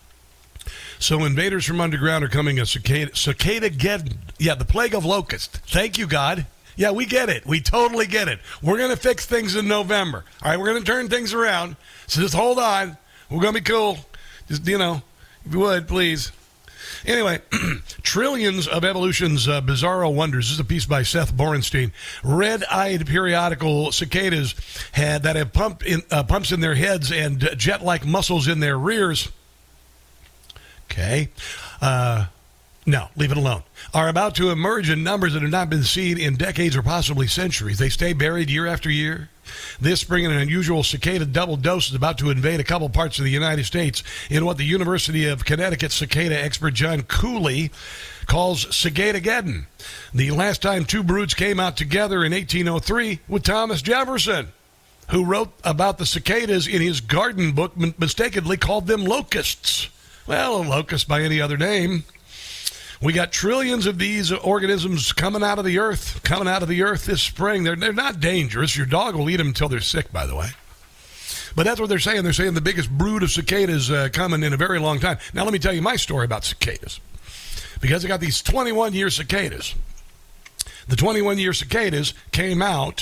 So invaders from underground are coming a cicada-geddon. Yeah, the plague of locusts. Thank you, God. Yeah, we get it. We totally get it. We're going to fix things in November. All right, we're going to turn things around. So just hold on. We're going to be cool. Just, if you would, please. Anyway, trillions of evolution's bizarro wonders. This is a piece by Seth Borenstein. Red-eyed periodical cicadas that have pumps in their heads and jet-like muscles in their rears. Okay. No, leave it alone. Are about to emerge in numbers that have not been seen in decades or possibly centuries. They stay buried year after year. This spring, an unusual cicada double dose is about to invade a couple parts of the United States in what the University of Connecticut cicada expert John Cooley calls Cicada-geddon. The last time two broods came out together in 1803 with Thomas Jefferson, who wrote about the cicadas in his garden book, mistakenly called them locusts. Well, a locust by any other name. We got trillions of these organisms coming out of the earth this spring. They're not dangerous. Your dog will eat them until they're sick, by the way. But that's what they're saying. They're saying the biggest brood of cicadas coming in a very long time. Now, let me tell you my story about cicadas. Because I got these 21-year cicadas. The 21-year cicadas came out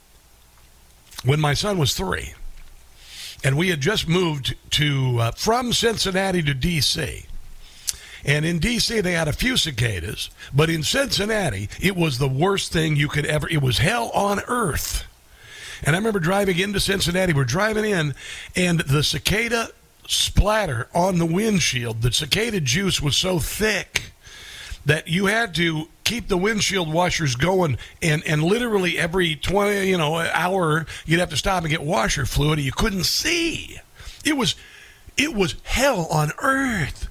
when my son was 3. And we had just moved from Cincinnati to D.C., and in D.C., they had a few cicadas, but in Cincinnati, it was the worst thing you could ever. It was hell on earth. And I remember driving into Cincinnati. We're driving in, and the cicada splatter on the windshield, the cicada juice was so thick that you had to keep the windshield washers going, and literally every 20 hour, you'd have to stop and get washer fluid, or you couldn't see. It was hell on earth.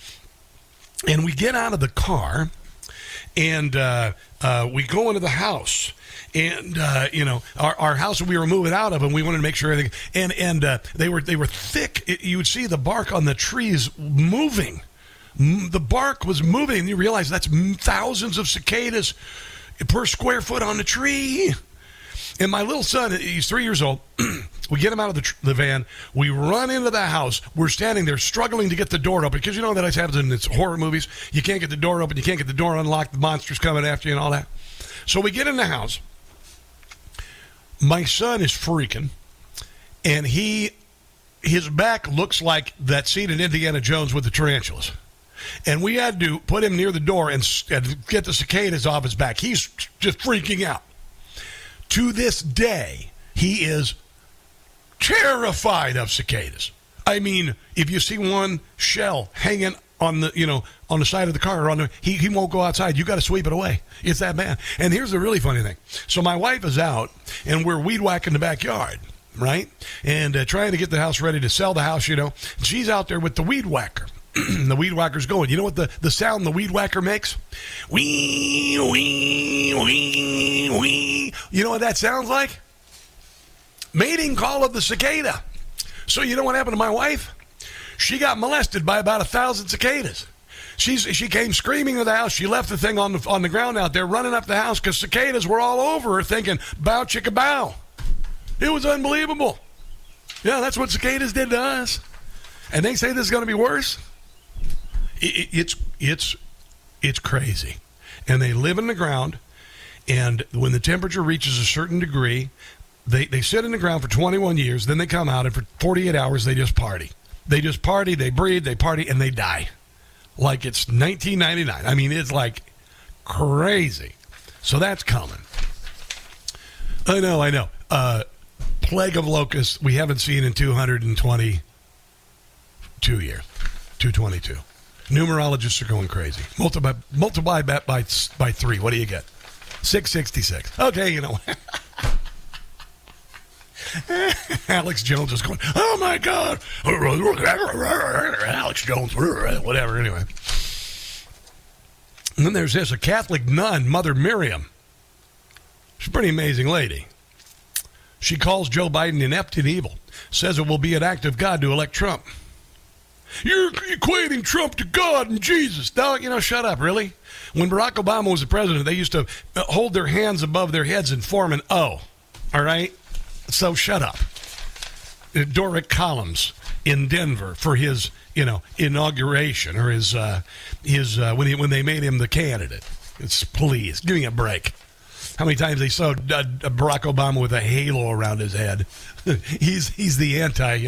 And we get out of the car, and we go into the house. And, our house we were moving out of, and we wanted to make sure everything. And they were thick. You would see the bark on the trees moving. The bark was moving, and you realize that's thousands of cicadas per square foot on the tree. And my little son, he's 3 years old. We get him out of the van. We run into the house. We're standing there struggling to get the door open because you know that happens in its horror movies. You can't get the door open. You can't get the door unlocked. The monster's coming after you and all that. So we get in the house. My son is freaking, and his back looks like that scene in Indiana Jones with the tarantulas. And we had to put him near the door and get the cicadas off his back. He's just freaking out. To this day, he is terrified of cicadas. I mean, if you see one shell hanging on the side of the car, he won't go outside. You got to sweep it away. It's that bad. And here's the really funny thing. So my wife is out, and we're weed whacking the backyard, right? And trying to get the house ready to sell the house, She's out there with the weed whacker. The weed whacker's going. You know what the sound the weed whacker makes? Wee, wee, wee, wee. You know what that sounds like? Mating call of the cicada. So you know what happened to my wife? She got molested by about 1,000 cicadas. She came screaming to the house. She left the thing on the ground out there, running up the house because cicadas were all over her, thinking, bow chicka bow. It was unbelievable. Yeah, that's what cicadas did to us. And they say this is going to be worse. It's crazy. And they live in the ground, and when the temperature reaches a certain degree, they sit in the ground for 21 years, then they come out, and for 48 hours, they just party. They just party, they breed, they party, and they die. Like it's 1999. I mean, it's like crazy. So that's coming. I know. Plague of locusts we haven't seen in 222 years. 222. Numerologists are going crazy. Multiply that by 3. What do you get? 666. Okay, you know. Alex Jones is going, oh my God. Alex Jones, whatever, anyway. And then there's a Catholic nun, Mother Miriam. She's a pretty amazing lady. She calls Joe Biden inept and evil, says it will be an act of God to elect Trump. You're equating Trump to God and Jesus. No, shut up, really? When Barack Obama was the president, they used to hold their hands above their heads and form an O, all right? So shut up. Doric Columns in Denver for his, inauguration or his when they made him the candidate. Please, give me a break. How many times they saw Barack Obama with a halo around his head? He's the anti,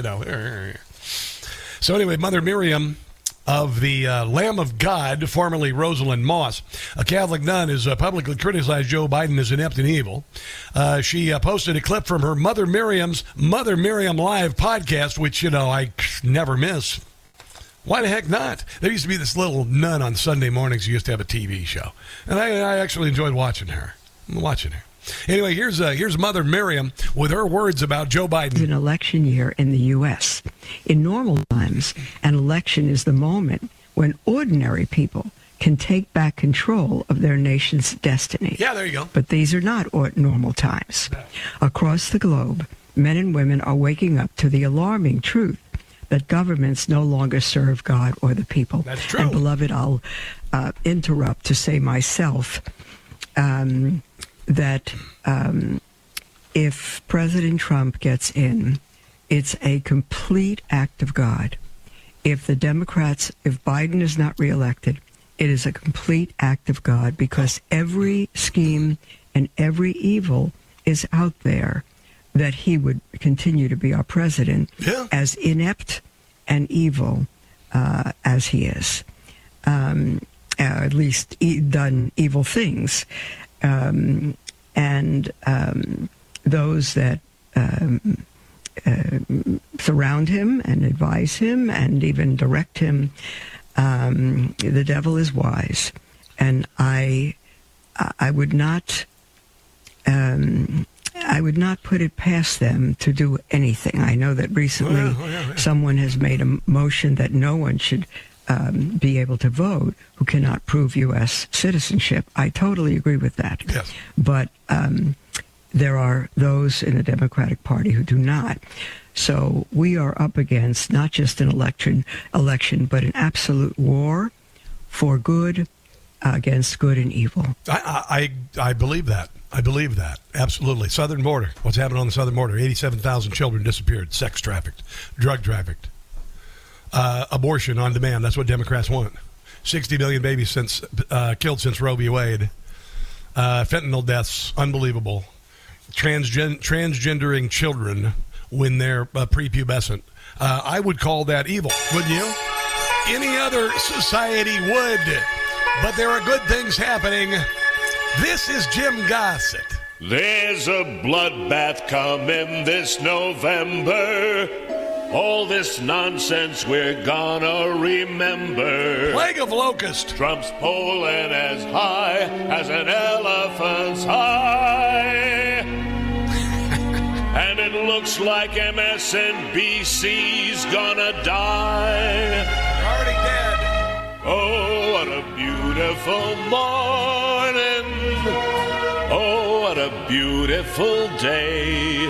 So anyway, Mother Miriam of the Lamb of God, formerly Rosalind Moss, a Catholic nun, has publicly criticized Joe Biden as inept and evil. She posted a clip from her Mother Miriam Live podcast, which, I never miss. Why the heck not? There used to be this little nun on Sunday mornings who used to have a TV show. And I actually enjoyed watching her. Anyway, here's Mother Miriam with her words about Joe Biden. An election year in the U.S. In normal times, an election is the moment when ordinary people can take back control of their nation's destiny. Yeah, there you go. But these are not normal times. Across the globe, men and women are waking up to the alarming truth that governments no longer serve God or the people. That's true. And, beloved, I'll interrupt to say myself that if President Trump gets in, it's a complete act of God. If Biden is not reelected, it is a complete act of God because every scheme and every evil is out there that he would continue to be our president, as inept and evil as he is. At least done evil things. And those that surround him and advise him and even direct him, the devil is wise. And I would not put it past them to do anything. I know that recently someone has made a motion that no one should be able to vote who cannot prove U.S. citizenship. I totally agree with that. Yes. But there are those in the Democratic Party who do not. So we are up against not just an election, but an absolute war for good against good and evil. I believe that. I believe that. Absolutely. Southern border. What's happening on the southern border? 87,000 children disappeared, sex trafficked, drug trafficked. Abortion on demand. That's what Democrats want. 60 million babies killed since Roe v. Wade. Fentanyl deaths. Unbelievable. Transgendering children when they're prepubescent. I would call that evil, wouldn't you? Any other society would. But there are good things happening. This is Jim Gossett. There's a bloodbath coming this November. All this nonsense we're gonna remember. Plague of locust. Trump's polling as high as an elephant's high. And it looks like MSNBC's gonna die. Already dead. Oh, what a beautiful morning. Oh, what a beautiful day.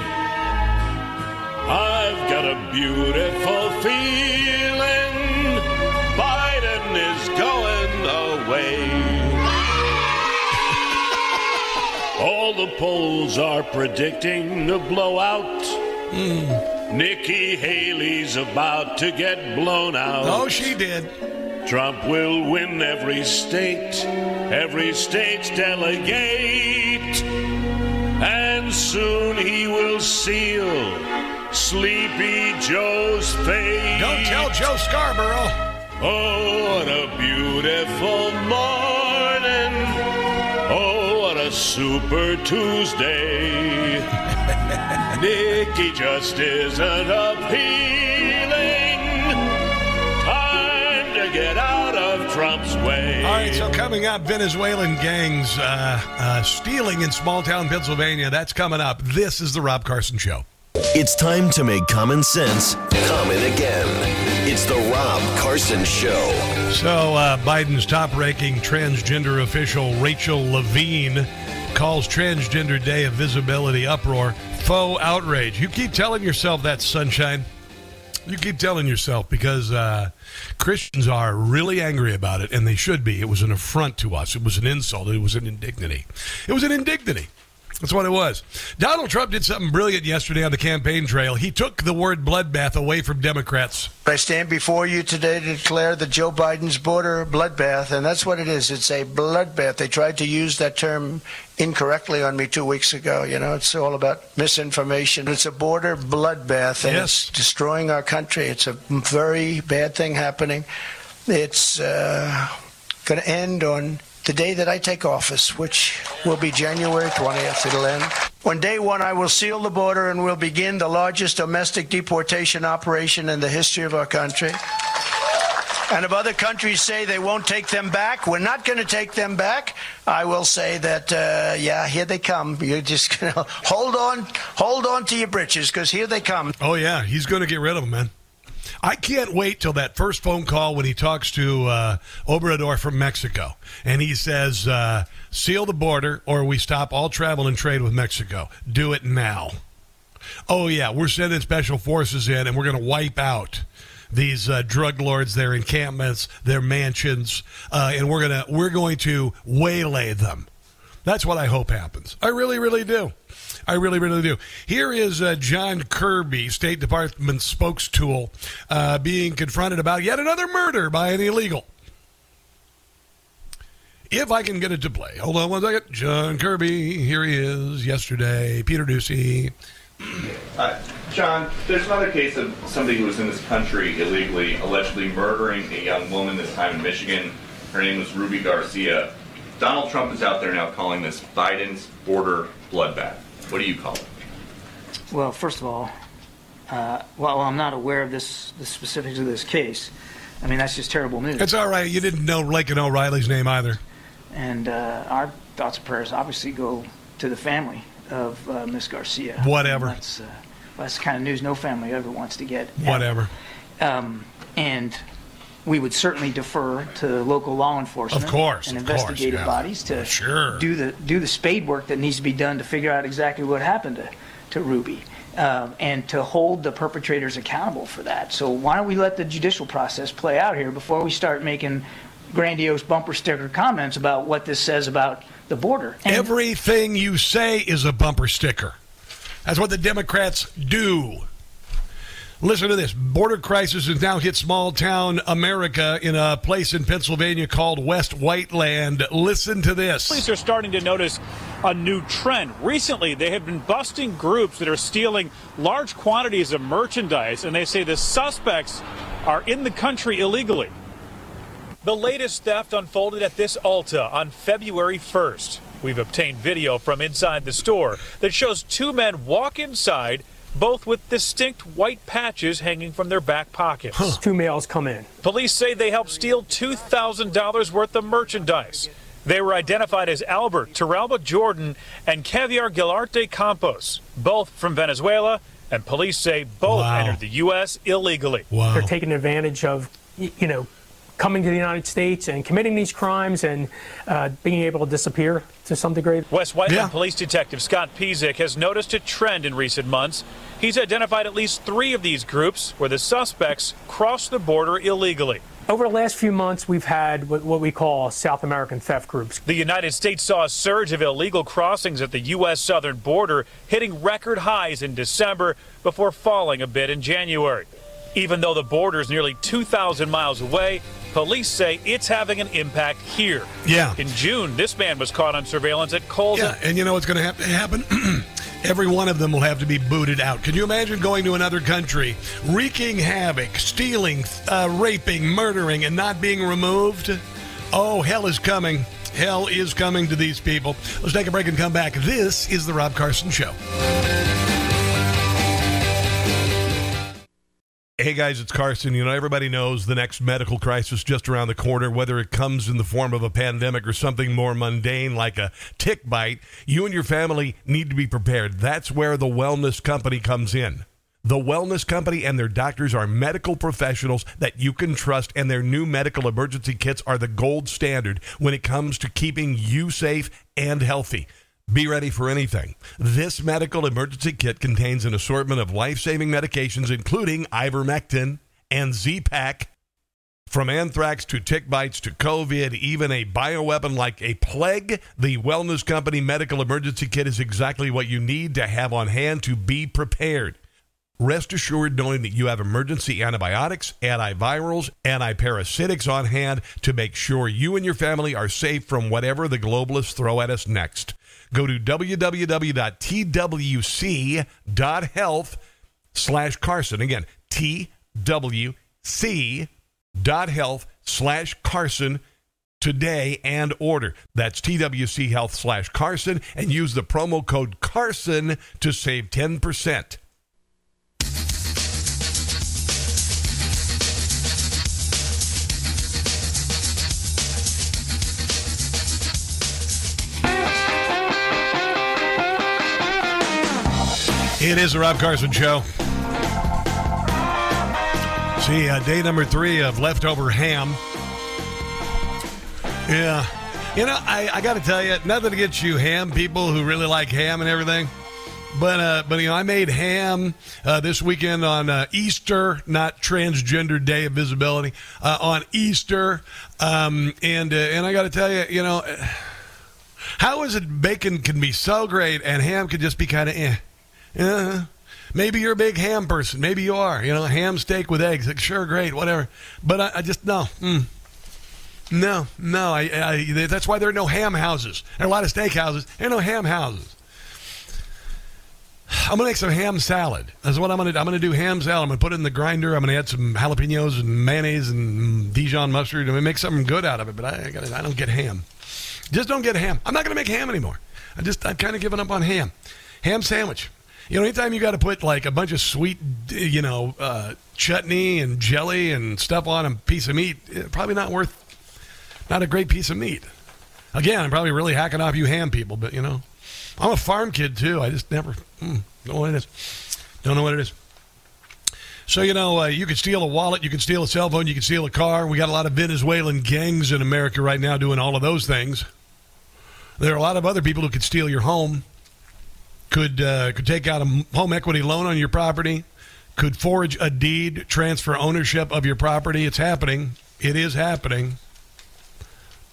I've got a beautiful feeling. Biden is going away. All the polls are predicting a blowout. Nikki Haley's about to get blown out. Oh, she did. Trump will win every state's delegate. And soon he will seal Sleepy Joe's fate. Don't tell Joe Scarborough. Oh, what a beautiful morning. Oh, what a super Tuesday. Nikki just isn't appealing. Time to get out of Trump's way. All right, so coming up, Venezuelan gangs stealing in small-town Pennsylvania. That's coming up. This is the Rob Carson Show. It's time to make common sense common again. It's the Rob Carson Show. So Biden's top-ranking transgender official, Rachel Levine, calls Transgender Day a visibility uproar, faux outrage. You keep telling yourself that, sunshine. You keep telling yourself, because Christians are really angry about it, and they should be. It was an affront to us. It was an insult. It was an indignity. It was an indignity. That's what it was. Donald Trump did something brilliant yesterday on the campaign trail. He took the word bloodbath away from Democrats. I stand before you today to declare that Joe Biden's border bloodbath, and that's what it is. It's a bloodbath. They tried to use that term incorrectly on me 2 weeks ago. You know, it's all about misinformation. It's a border bloodbath, and It's destroying our country. It's a very bad thing happening. It's going to end on the day that I take office, which will be January 20th. It'll end. On day one, I will seal the border and will begin the largest domestic deportation operation in the history of our country. And if other countries say they won't take them back, we're not going to take them back, I will say that, here they come. You're just going to hold on to your britches, because here they come. Oh, yeah, he's going to get rid of them, man. I can't wait till that first phone call when he talks to Obrador from Mexico. And he says, seal the border or we stop all travel and trade with Mexico. Do it now. Oh, yeah, we're sending special forces in and we're going to wipe out these drug lords, their encampments, their mansions, and we're going to waylay them. That's what I hope happens. I really, really do. I really, really do. Here is John Kirby, State Department spokestool, being confronted about yet another murder by an illegal. If I can get it to play. Hold on one second. John Kirby, here he is, yesterday. Peter Ducey. John, there's another case of somebody who was in this country illegally, allegedly murdering a young woman, this time in Michigan. Her name was Ruby Garcia. Donald Trump is out there now calling this Biden's border bloodbath. What do you call it? Well, first of all, I'm not aware of the specifics of this case. I mean, that's just terrible news. It's all right. You didn't know Laken O'Reilly's name either. And our thoughts and prayers obviously go to the family of Miss Garcia. Whatever. That's the kind of news no family ever wants to get. Whatever. And we would certainly defer to local law enforcement, of course, and investigative bodies to do the spade work that needs to be done to figure out exactly what happened to Ruby, and to hold the perpetrators accountable for that. So why don't we let the judicial process play out here before we start making grandiose bumper sticker comments about what this says about the border. And everything you say is a bumper sticker. That's what the Democrats do. Listen to this. Border crisis has now hit small-town America in a place in Pennsylvania called West Whiteland. Listen to this. Police are starting to notice a new trend. Recently, they have been busting groups that are stealing large quantities of merchandise, and they say the suspects are in the country illegally. The latest theft unfolded at this Ulta on February 1st. We've obtained video from inside the store that shows two men walk inside, both with distinct white patches hanging from their back pockets. Two males come in. Police say they helped steal $2,000 worth of merchandise. They were identified as Albert Turalba Jordan and Caviar Gilarte Campos, both from Venezuela, and police say both entered the U.S. illegally. They're taking advantage of, coming to the United States and committing these crimes and being able to disappear to some degree. West Whiteland Police Detective Scott Pizik has noticed a trend in recent months. He's identified at least 3 of these groups where the suspects crossed the border illegally. Over the last few months, we've had what we call South American theft groups. The United States saw a surge of illegal crossings at the U.S. southern border, hitting record highs in December before falling a bit in January. Even though the border is nearly 2,000 miles away, police say it's having an impact here. Yeah. In June, this man was caught on surveillance at Kohl's. Yeah, and you know what's going to have to happen? Every one of them will have to be booted out. Can you imagine going to another country, wreaking havoc, stealing, raping, murdering, and not being removed? Oh, hell is coming. Hell is coming to these people. Let's take a break and come back. This is The Rob Carson Show. Hey guys, it's Carson. Everybody knows the next medical crisis just around the corner, whether it comes in the form of a pandemic or something more mundane like a tick bite. You and your family need to be prepared. That's where the Wellness Company comes in. The Wellness Company and their doctors are medical professionals that you can trust, and their new medical emergency kits are the gold standard when it comes to keeping you safe and healthy. Be ready for anything. This medical emergency kit contains an assortment of life-saving medications, including ivermectin and Z-Pak. From anthrax to tick bites to COVID, even a bioweapon like a plague, the Wellness Company Medical Emergency Kit is exactly what you need to have on hand to be prepared. Rest assured knowing that you have emergency antibiotics, antivirals, antiparasitics on hand to make sure you and your family are safe from whatever the globalists throw at us next. Go to twc.health/Carson. Again, twc.health/Carson today and order. That's twchealth/Carson and use the promo code Carson to save 10%. It is the Rob Carson Show. See, day number 3 of leftover ham. Yeah. I got to tell you, nothing against you ham people who really like ham and everything. But I made ham this weekend on Easter, not Transgender Day of Visibility, on Easter. And I got to tell you, how is it bacon can be so great and ham can just be kind of eh? Maybe you're a big ham person. Maybe you are. Ham steak with eggs. Like, sure, great, whatever. But I just, no. No. That's why there are no ham houses. There are a lot of steak houses. There are no ham houses. I'm going to make some ham salad. That's what I'm going to do. I'm going to do ham salad. I'm going to put it in the grinder. I'm going to add some jalapenos and mayonnaise and Dijon mustard. I'm going to make something good out of it, but I don't get ham. Just don't get ham. I'm not going to make ham anymore. I've kind of given up on ham. Ham sandwich. Anytime you got to put like a bunch of sweet, chutney and jelly and stuff on a piece of meat, probably not a great piece of meat. Again, I'm probably really hacking off you ham people, but I'm a farm kid too. I just never don't know what it is. Don't know what it is. So, you can steal a wallet, you can steal a cell phone, you can steal a car. We got a lot of Venezuelan gangs in America right now doing all of those things. There are a lot of other people who could steal your home. Could take out a home equity loan on your property, could forge a deed, transfer ownership of your property. It's happening. It is happening.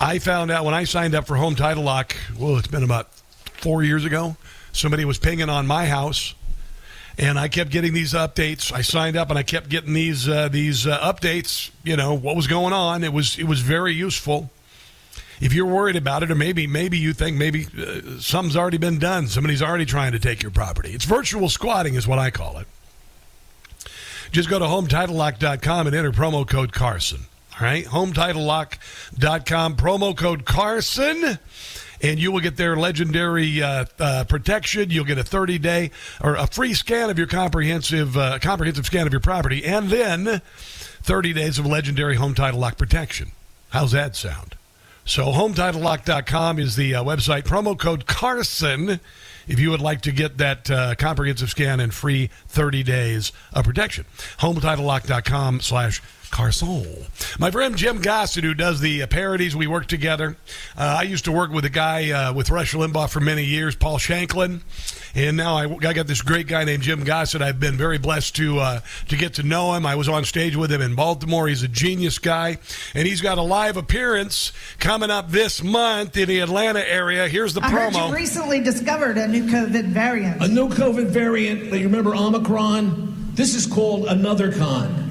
I found out when I signed up for Home Title Lock, well, it's been about 4 years ago, somebody was pinging on my house, and I kept getting these updates. I signed up, and I kept getting these updates, what was going on. It was very useful. If you're worried about it, or maybe you think something's already been done, somebody's already trying to take your property. It's virtual squatting is what I call it. Just go to HomeTitleLock.com and enter promo code Carson. All right, HomeTitleLock.com, promo code Carson, and you will get their legendary protection. You'll get a 30-day or a free scan of your comprehensive scan of your property, and then 30 days of legendary Home Title Lock protection. How's that sound? So HomeTitleLock.com is the website. Promo code Carson if you would like to get that comprehensive scan and free 30 days of protection. HomeTitleLock.com/Carson. My friend Jim Gossett, who does the parodies, we work together. I used to work with a guy with Rush Limbaugh for many years, Paul Shanklin, and now I got this great guy named Jim Gossett. I've been very blessed to get to know him. I was on stage with him in Baltimore. He's a genius guy, and he's got a live appearance coming up this month in the Atlanta area. Here's the promo. I heard you recently discovered a new COVID variant. A new COVID variant. You remember Omicron? This is called another con.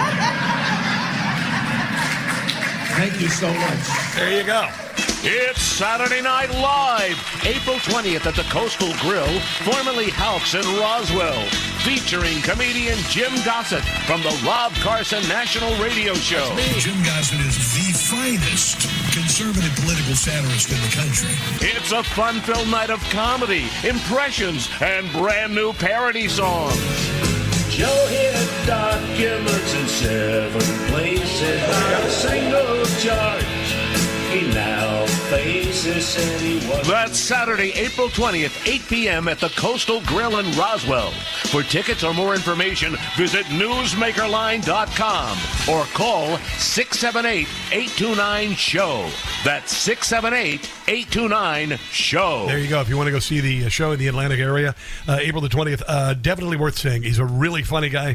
Thank you so much. There you go. It's Saturday Night Live, April 20th at the Coastal Grill, formerly Houck's in Roswell, featuring comedian Jim Gossett from the Rob Carson National Radio Show. Jim Gossett is the finest conservative political satirist in the country. It's a fun-filled night of comedy, impressions, and brand new parody songs. Joe hit documents in 7 places. Got a single charge. He now faces said he was. That's Saturday, April 20th, 8 p.m. at the Coastal Grill in Roswell. For tickets or more information, visit newsmakerline.com or call 678-829-SHOW. That's 678-829-SHOW. There you go. If you want to go see the show in the Atlantic area, April the 20th, definitely worth seeing. He's a really funny guy.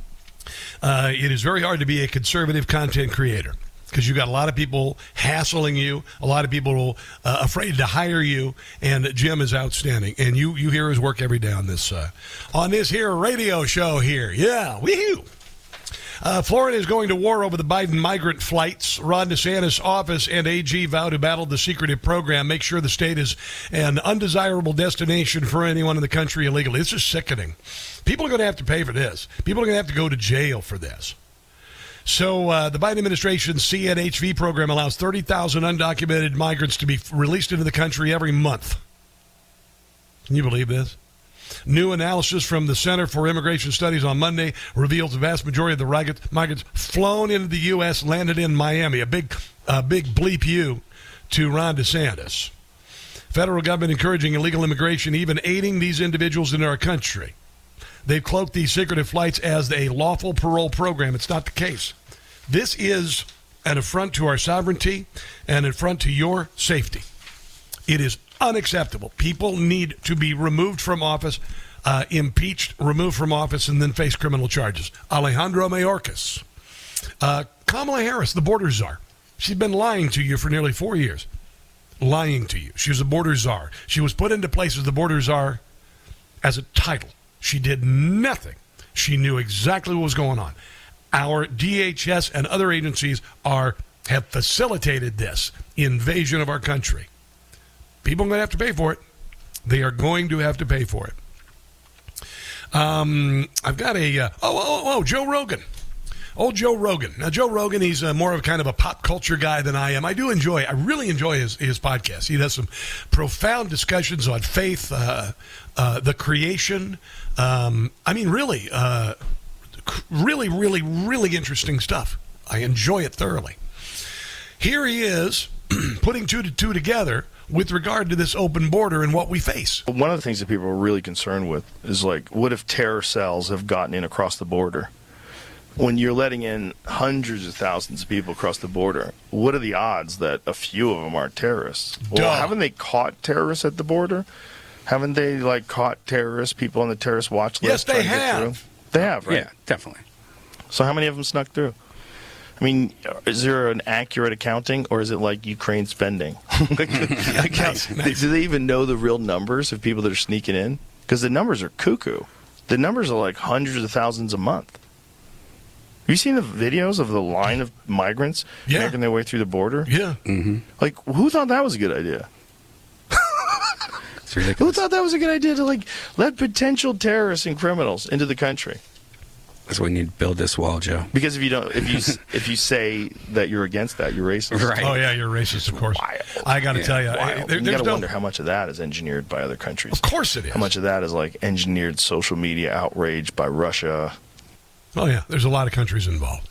It is very hard to be a conservative content creator, because you got a lot of people hassling you, a lot of people afraid to hire you, and Jim is outstanding. And you hear his work every day on this here radio show here. Yeah, woohoo! Florida is going to war over the Biden migrant flights. Ron DeSantis' office and AG vow to battle the secretive program, make sure the state is an undesirable destination for anyone in the country illegally. This is sickening. People are going to have to pay for this. People are going to have to go to jail for this. So the Biden administration's CNHV program allows 30,000 undocumented migrants to be released into the country every month. Can you believe this? New analysis from the Center for Immigration Studies on Monday reveals the vast majority of the migrants flown into the U.S. landed in Miami. A big bleep you to Ron DeSantis. Federal government encouraging illegal immigration, even aiding these individuals in our country. They've cloaked these secretive flights as a lawful parole program. It's not the case. This is an affront to our sovereignty and an affront to your safety. It is unacceptable. People need to be removed from office, impeached, removed from office, and then face criminal charges. Alejandro Mayorkas. Kamala Harris, the border czar. She's been lying to you for nearly 4 years. Lying to you. She was a border czar. She was put into place as the border czar as a title. She did nothing. She knew exactly what was going on. Our DHS and other agencies have facilitated this invasion of our country. People are going to have to pay for it. They are going to have to pay for it. I've got Joe Rogan. Old Joe Rogan. Now, Joe Rogan, he's more of kind of a pop culture guy than I am. I really enjoy his podcast. He does some profound discussions on faith, the creation. Really interesting stuff. I enjoy it thoroughly. Here he is putting two to two together with regard to this open border and what we face. One of the things that people are really concerned with is, what if terror cells have gotten in across the border? When you're letting in hundreds of thousands of people across the border, what are the odds that a few of them aren't terrorists? Well, haven't they caught terrorists at the border? Haven't they, caught terrorists, people on the terrorist watch list? Yes, they have. They have, right? Yeah, definitely. So how many of them snuck through? I mean, is there an accurate accounting, or is it like Ukraine spending? Nice. Do they even know the real numbers of people that are sneaking in? Because the numbers are cuckoo. The numbers are like hundreds of thousands a month. Have you seen the videos of the line of migrants making their way through the border? Yeah. Mm-hmm. Like, who thought that was a good idea? It's ridiculous. Who thought that was a good idea to let potential terrorists and criminals into the country? That's why we need to build this wall, Joe. Because if you say that you're against that, you're racist. Right. Oh yeah, you're racist, of course. I got to tell you, you got to wonder how much of that is engineered by other countries. Of course it is. How much of that is like engineered social media outrage by Russia? Oh yeah, there's a lot of countries involved.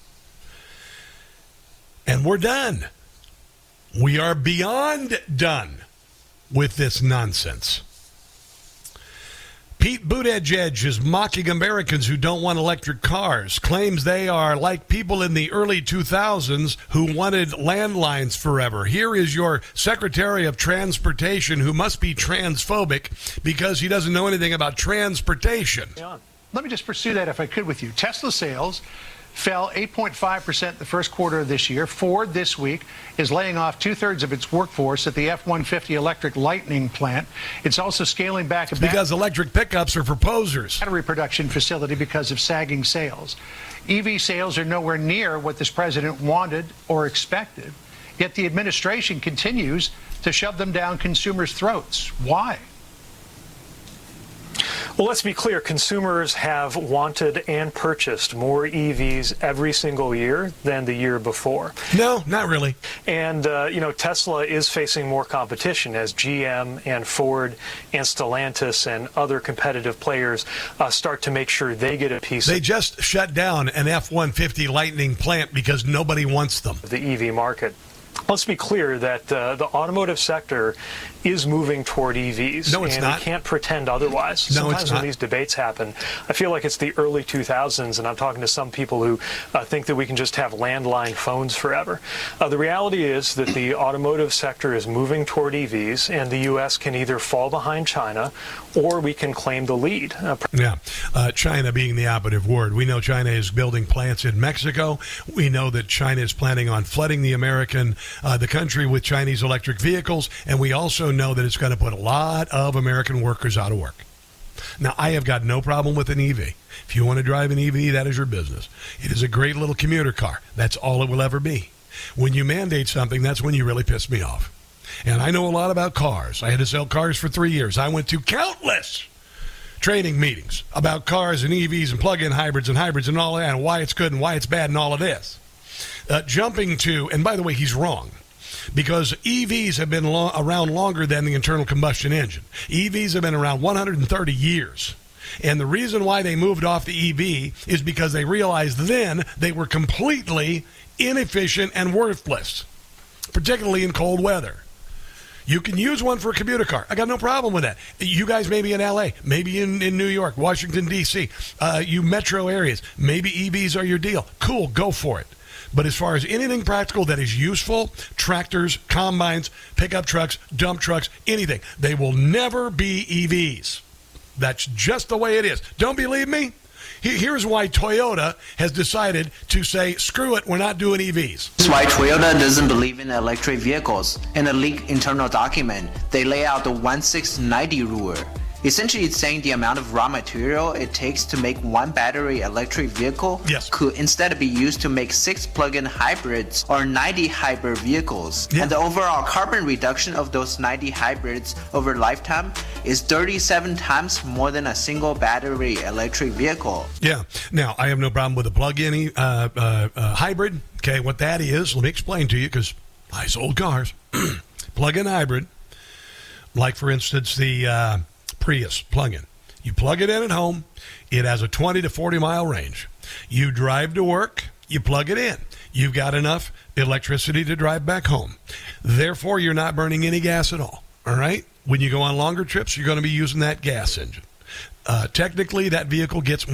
And we're done. We are beyond done with this nonsense. Pete Buttigieg is mocking Americans who don't want electric cars, claims they are like people in the early 2000s who wanted landlines forever. Here is your Secretary of Transportation, who must be transphobic because he doesn't know anything about transportation. Let me just pursue that if I could with you. Tesla sales fell 8.5% the first quarter of this year. Ford this week is laying off 2/3 of its workforce at the F-150 electric Lightning plant. It's also scaling back because electric pickups are for posers. Battery production facility because of sagging sales. EV sales are nowhere near what this president wanted or expected, yet the administration continues to shove them down consumers' throats. Why? Well, let's be clear. Consumers have wanted and purchased more EVs every single year than the year before. No, not really. And, Tesla is facing more competition as GM and Ford and Stellantis and other competitive players start to make sure they get a piece. They just shut down an F-150 Lightning plant because nobody wants them. The EV market. Let's be clear that the automotive sector is moving toward EVs. No, it's and not. We can't pretend otherwise. No, Sometimes it's when not. these debates happen, I feel like it's the early 2000s, and I'm talking to some people who think that we can just have landline phones forever. The reality is that the automotive sector is moving toward EVs, and the U.S. can either fall behind China or we can claim the lead. China being the operative word. We know China is building plants in Mexico. We know that China is planning on flooding the country with Chinese electric vehicles, and we also know that it's going to put a lot of American workers out of work. Now, I have got no problem with an EV. If you want to drive an EV, that is your business. It is a great little commuter car. That's all it will ever be. When you mandate something, that's when you really piss me off. And I know a lot about cars. I had to sell cars for 3 years. I went to countless training meetings about cars and EVs and plug-in hybrids and all that, and why it's good and why it's bad and all of this. Jumping to, and by the way, he's wrong, because EVs have been around longer than the internal combustion engine. EVs have been around 130 years. And the reason why they moved off the EV is because they realized then they were completely inefficient and worthless, particularly in cold weather. You can use one for a commuter car. I got no problem with that. You guys maybe in L.A., maybe in New York, Washington, D.C., you metro areas, maybe EVs are your deal. Cool, go for it. But as far as anything practical that is useful, tractors, combines, pickup trucks, dump trucks, anything, they will never be EVs. That's just the way it is. Don't believe me? Here's why Toyota has decided to say, screw it, we're not doing EVs. That's why Toyota doesn't believe in electric vehicles. In a leaked internal document, they lay out the 1-6-90 rule. Essentially, it's saying the amount of raw material it takes to make one battery electric vehicle could instead be used to make 6 plug-in hybrids or 90 hybrid vehicles. And the overall carbon reduction of those 90 hybrids over lifetime is 37 times more than a single battery electric vehicle. Yeah. Now, I have no problem with a plug-in hybrid. Okay, what that is, let me explain to you, because I sold cars. Plug-in hybrid, like, for instance, the Prius plug-in. You plug it in at home. It has a 20 to 40 mile range. You drive to work. You plug it in. You've got enough electricity to drive back home. Therefore, you're not burning any gas at all. All right? When you go on longer trips, you're going to be using that gas engine. Technically, that vehicle gets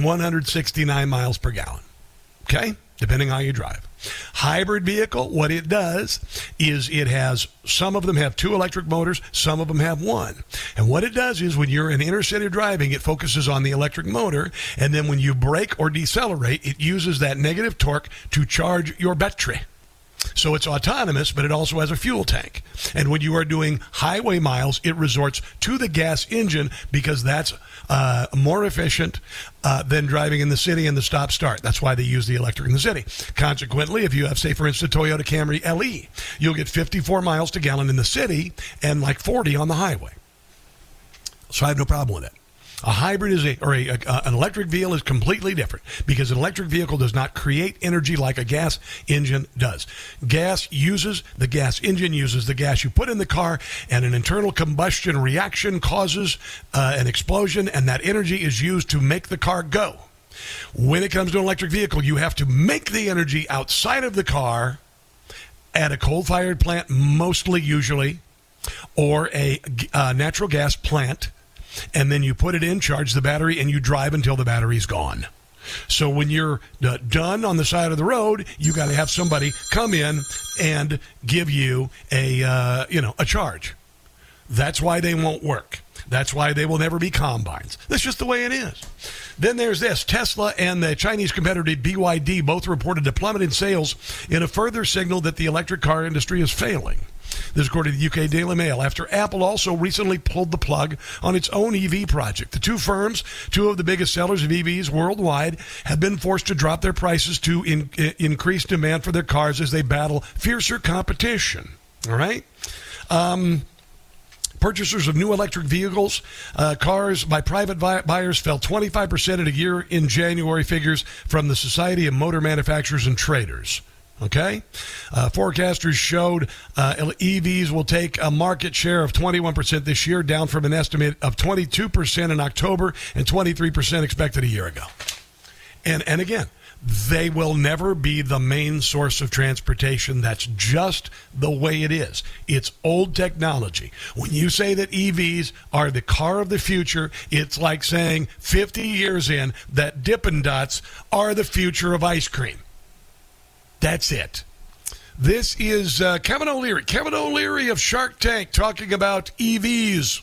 169 miles per gallon. Okay? Depending how you drive. Hybrid vehicle, what it does is it has, some of them have 2 electric motors, some of them have 1. And what it does is when you're in inner city driving, it focuses on the electric motor, and then when you brake or decelerate, it uses that negative torque to charge your battery. So it's autonomous, but it also has a fuel tank. And when you are doing highway miles, it resorts to the gas engine because that's more efficient than driving in the city and the stop-start. That's why they use the electric in the city. Consequently, if you have, say, for instance, Toyota Camry LE, you'll get 54 miles to gallon in the city and like 40 on the highway. So I have no problem with it. A hybrid is an electric vehicle is completely different because an electric vehicle does not create energy like a gas engine does. The gas engine uses the gas you put in the car, and an internal combustion reaction causes an explosion, and that energy is used to make the car go. When it comes to an electric vehicle, you have to make the energy outside of the car at a coal-fired plant, usually, or a natural gas plant. And then you put it in, charge the battery, and you drive until the battery's gone. So when you're done on the side of the road, you got to have somebody come in and give you a charge. That's why they won't work. That's why they will never be combines. That's just the way it is. Then there's this. Tesla and the Chinese competitor BYD both reported a plummet in sales in a further signal that the electric car industry is failing. This according to the UK Daily Mail, after Apple also recently pulled the plug on its own EV project. The two firms, two of the biggest sellers of EVs worldwide, have been forced to drop their prices to increase demand for their cars as they battle fiercer competition. All right? Purchasers of new electric vehicles, cars by private buyers fell 25% in a year in January, figures from the Society of Motor Manufacturers and Traders. Okay? Forecasters showed EVs will take a market share of 21% this year, down from an estimate of 22% in October and 23% expected a year ago. And again, they will never be the main source of transportation. That's just the way it is. It's old technology. When you say that EVs are the car of the future, it's like saying 50 years in that Dippin' Dots are the future of ice cream. That's it. This is Kevin O'Leary. Kevin O'Leary of Shark Tank talking about EVs.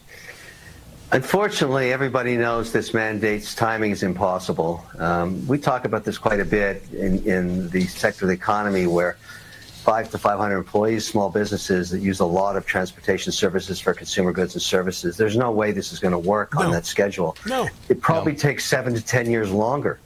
Unfortunately, everybody knows this mandate's timing is impossible. We talk about this quite a bit in the sector of the economy where 500 to 500 employees, small businesses that use a lot of transportation services for consumer goods and services. There's no way this is going to work on that schedule. No. It probably takes 7 to 10 years longer.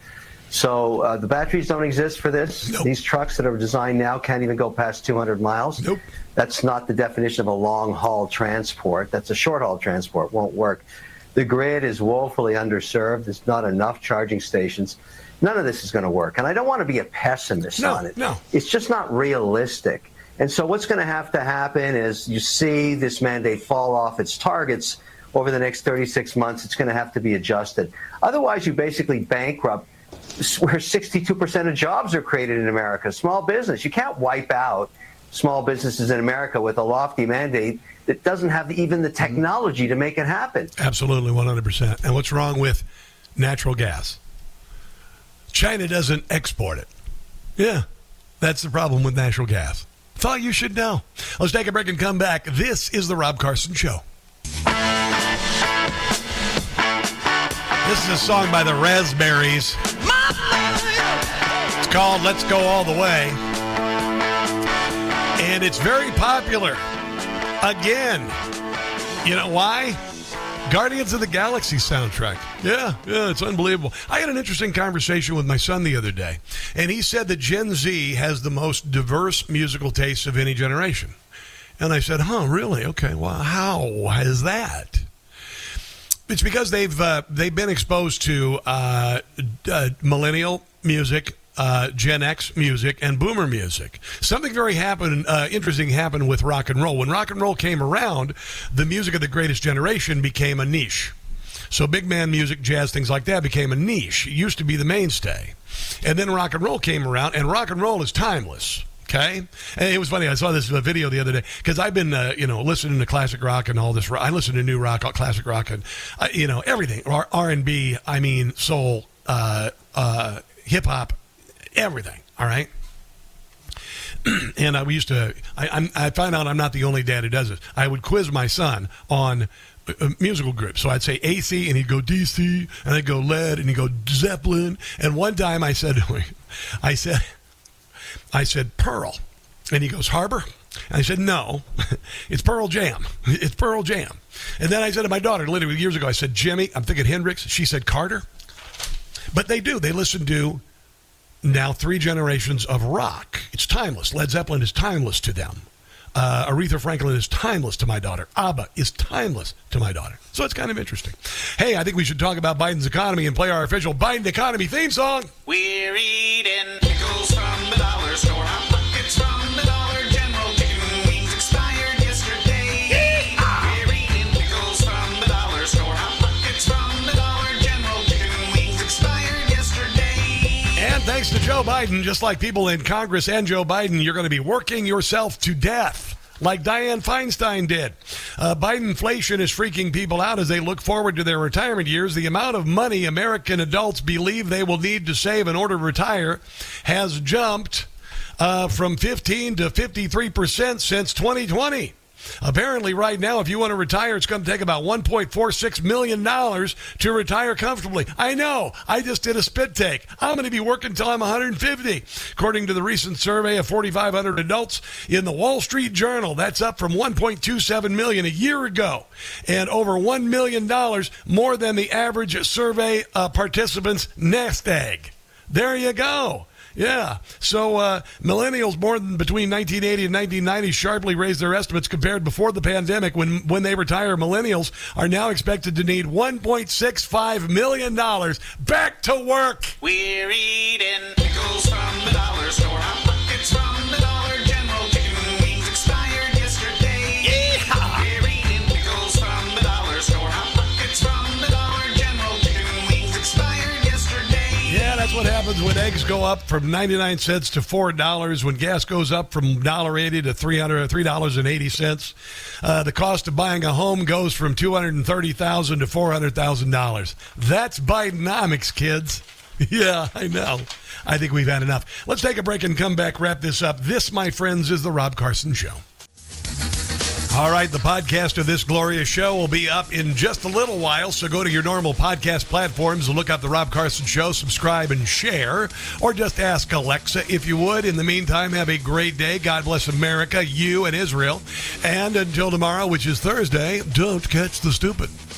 So the batteries don't exist for this. Nope. These trucks that are designed now can't even go past 200 miles. Nope. That's not the definition of a long-haul transport. That's a short-haul transport. Won't work. The grid is woefully underserved. There's not enough charging stations. None of this is going to work. And I don't want to be a pessimist on it. No. It's just not realistic. And so what's going to happen is you see this mandate fall off its targets over the next 36 months. It's going to have to be adjusted. Otherwise, you basically bankrupt where 62% of jobs are created in America. Small business. You can't wipe out small businesses in America with a lofty mandate that doesn't have even the technology to make it happen. Absolutely, 100%. And what's wrong with natural gas? China doesn't export it. Yeah, that's the problem with natural gas. Thought you should know. Let's take a break and come back. This is The Rob Carson Show. This is a song by the Raspberries. It's called Let's Go All the Way. And it's very popular. Again. You know why? Guardians of the Galaxy soundtrack. Yeah, it's unbelievable. I had an interesting conversation with my son the other day, and he said that Gen Z has the most diverse musical tastes of any generation. And I said, really? Okay, well, how is that? It's because they've been exposed to millennial music, Gen X music, and boomer music. Something very interesting happened with rock and roll. When rock and roll came around, the music of the greatest generation became a niche. So big band music, jazz, things like that became a niche. It used to be the mainstay. And then rock and roll came around, and rock and roll is timeless. Okay? And it was funny. I saw this video the other day because I've been, listening to classic rock and all this. I listen to new rock, classic rock, and, everything. R&B, soul, hip-hop, everything. All right? And I find out I'm not the only dad who does this. I would quiz my son on musical groups. So I'd say AC, and he'd go DC, and I'd go Led, and he'd go Zeppelin. And one time I said Pearl, and he goes Harbor. And I said, no, it's Pearl Jam. It's Pearl Jam. And then I said to my daughter, literally years ago, I said, Jimmy, I'm thinking Hendrix. She said Carter. But they do. They listen to now 3 generations of rock. It's timeless. Led Zeppelin is timeless to them. Aretha Franklin is timeless to my daughter. ABBA is timeless to my daughter. So it's kind of interesting. Hey, I think we should talk about Biden's economy and play our official Biden economy theme song. We're eating pickles from the dollar store. Hot pockets from the Dollar General. Chicken wings expired yesterday. Yeehaw! We're eating pickles from the dollar store. Hot pockets from the Dollar General. Chicken wings expired yesterday. And thanks to Joe Biden, just like people in Congress and Joe Biden, you're going to be working yourself to death, like Dianne Feinstein did. Bidenflation is freaking people out as they look forward to their retirement years. The amount of money American adults believe they will need to save in order to retire has jumped from 15 to 53% since 2020. Apparently, right now, if you want to retire, it's going to take about $1.46 million to retire comfortably. I know. I just did a spit take. I'm going to be working until I'm 150. According to the recent survey of 4,500 adults in the Wall Street Journal, that's up from $1.27 million a year ago, and over $1 million more than the average survey participant's nest egg. There you go. Yeah. So millennials born between 1980 and 1990 sharply raised their estimates compared before the pandemic. When they retire, millennials are now expected to need $1.65 million back to work. We're eating pickles from the dollar store. Hot pockets from the Dollar General. Chicken wings expired yesterday. Yeehaw! We're eating pickles from the dollar store. Hot pockets from the Dollar General. Chicken wings expired yesterday. Yeah, that's what happens when eggs go up from 99 cents to $4, when gas goes up from $1.80 to $3.80. The cost of buying a home goes from $230,000 to $400,000. That's Bidenomics, kids. Yeah, I know. I think we've had enough. Let's take a break and come back, wrap this up. This, my friends, is The Rob Carson Show. All right, the podcast of this glorious show will be up in just a little while, so go to your normal podcast platforms and look up The Rob Carson Show, subscribe and share, or just ask Alexa if you would. In the meantime, have a great day. God bless America, you and Israel. And until tomorrow, which is Thursday, don't catch the stupid.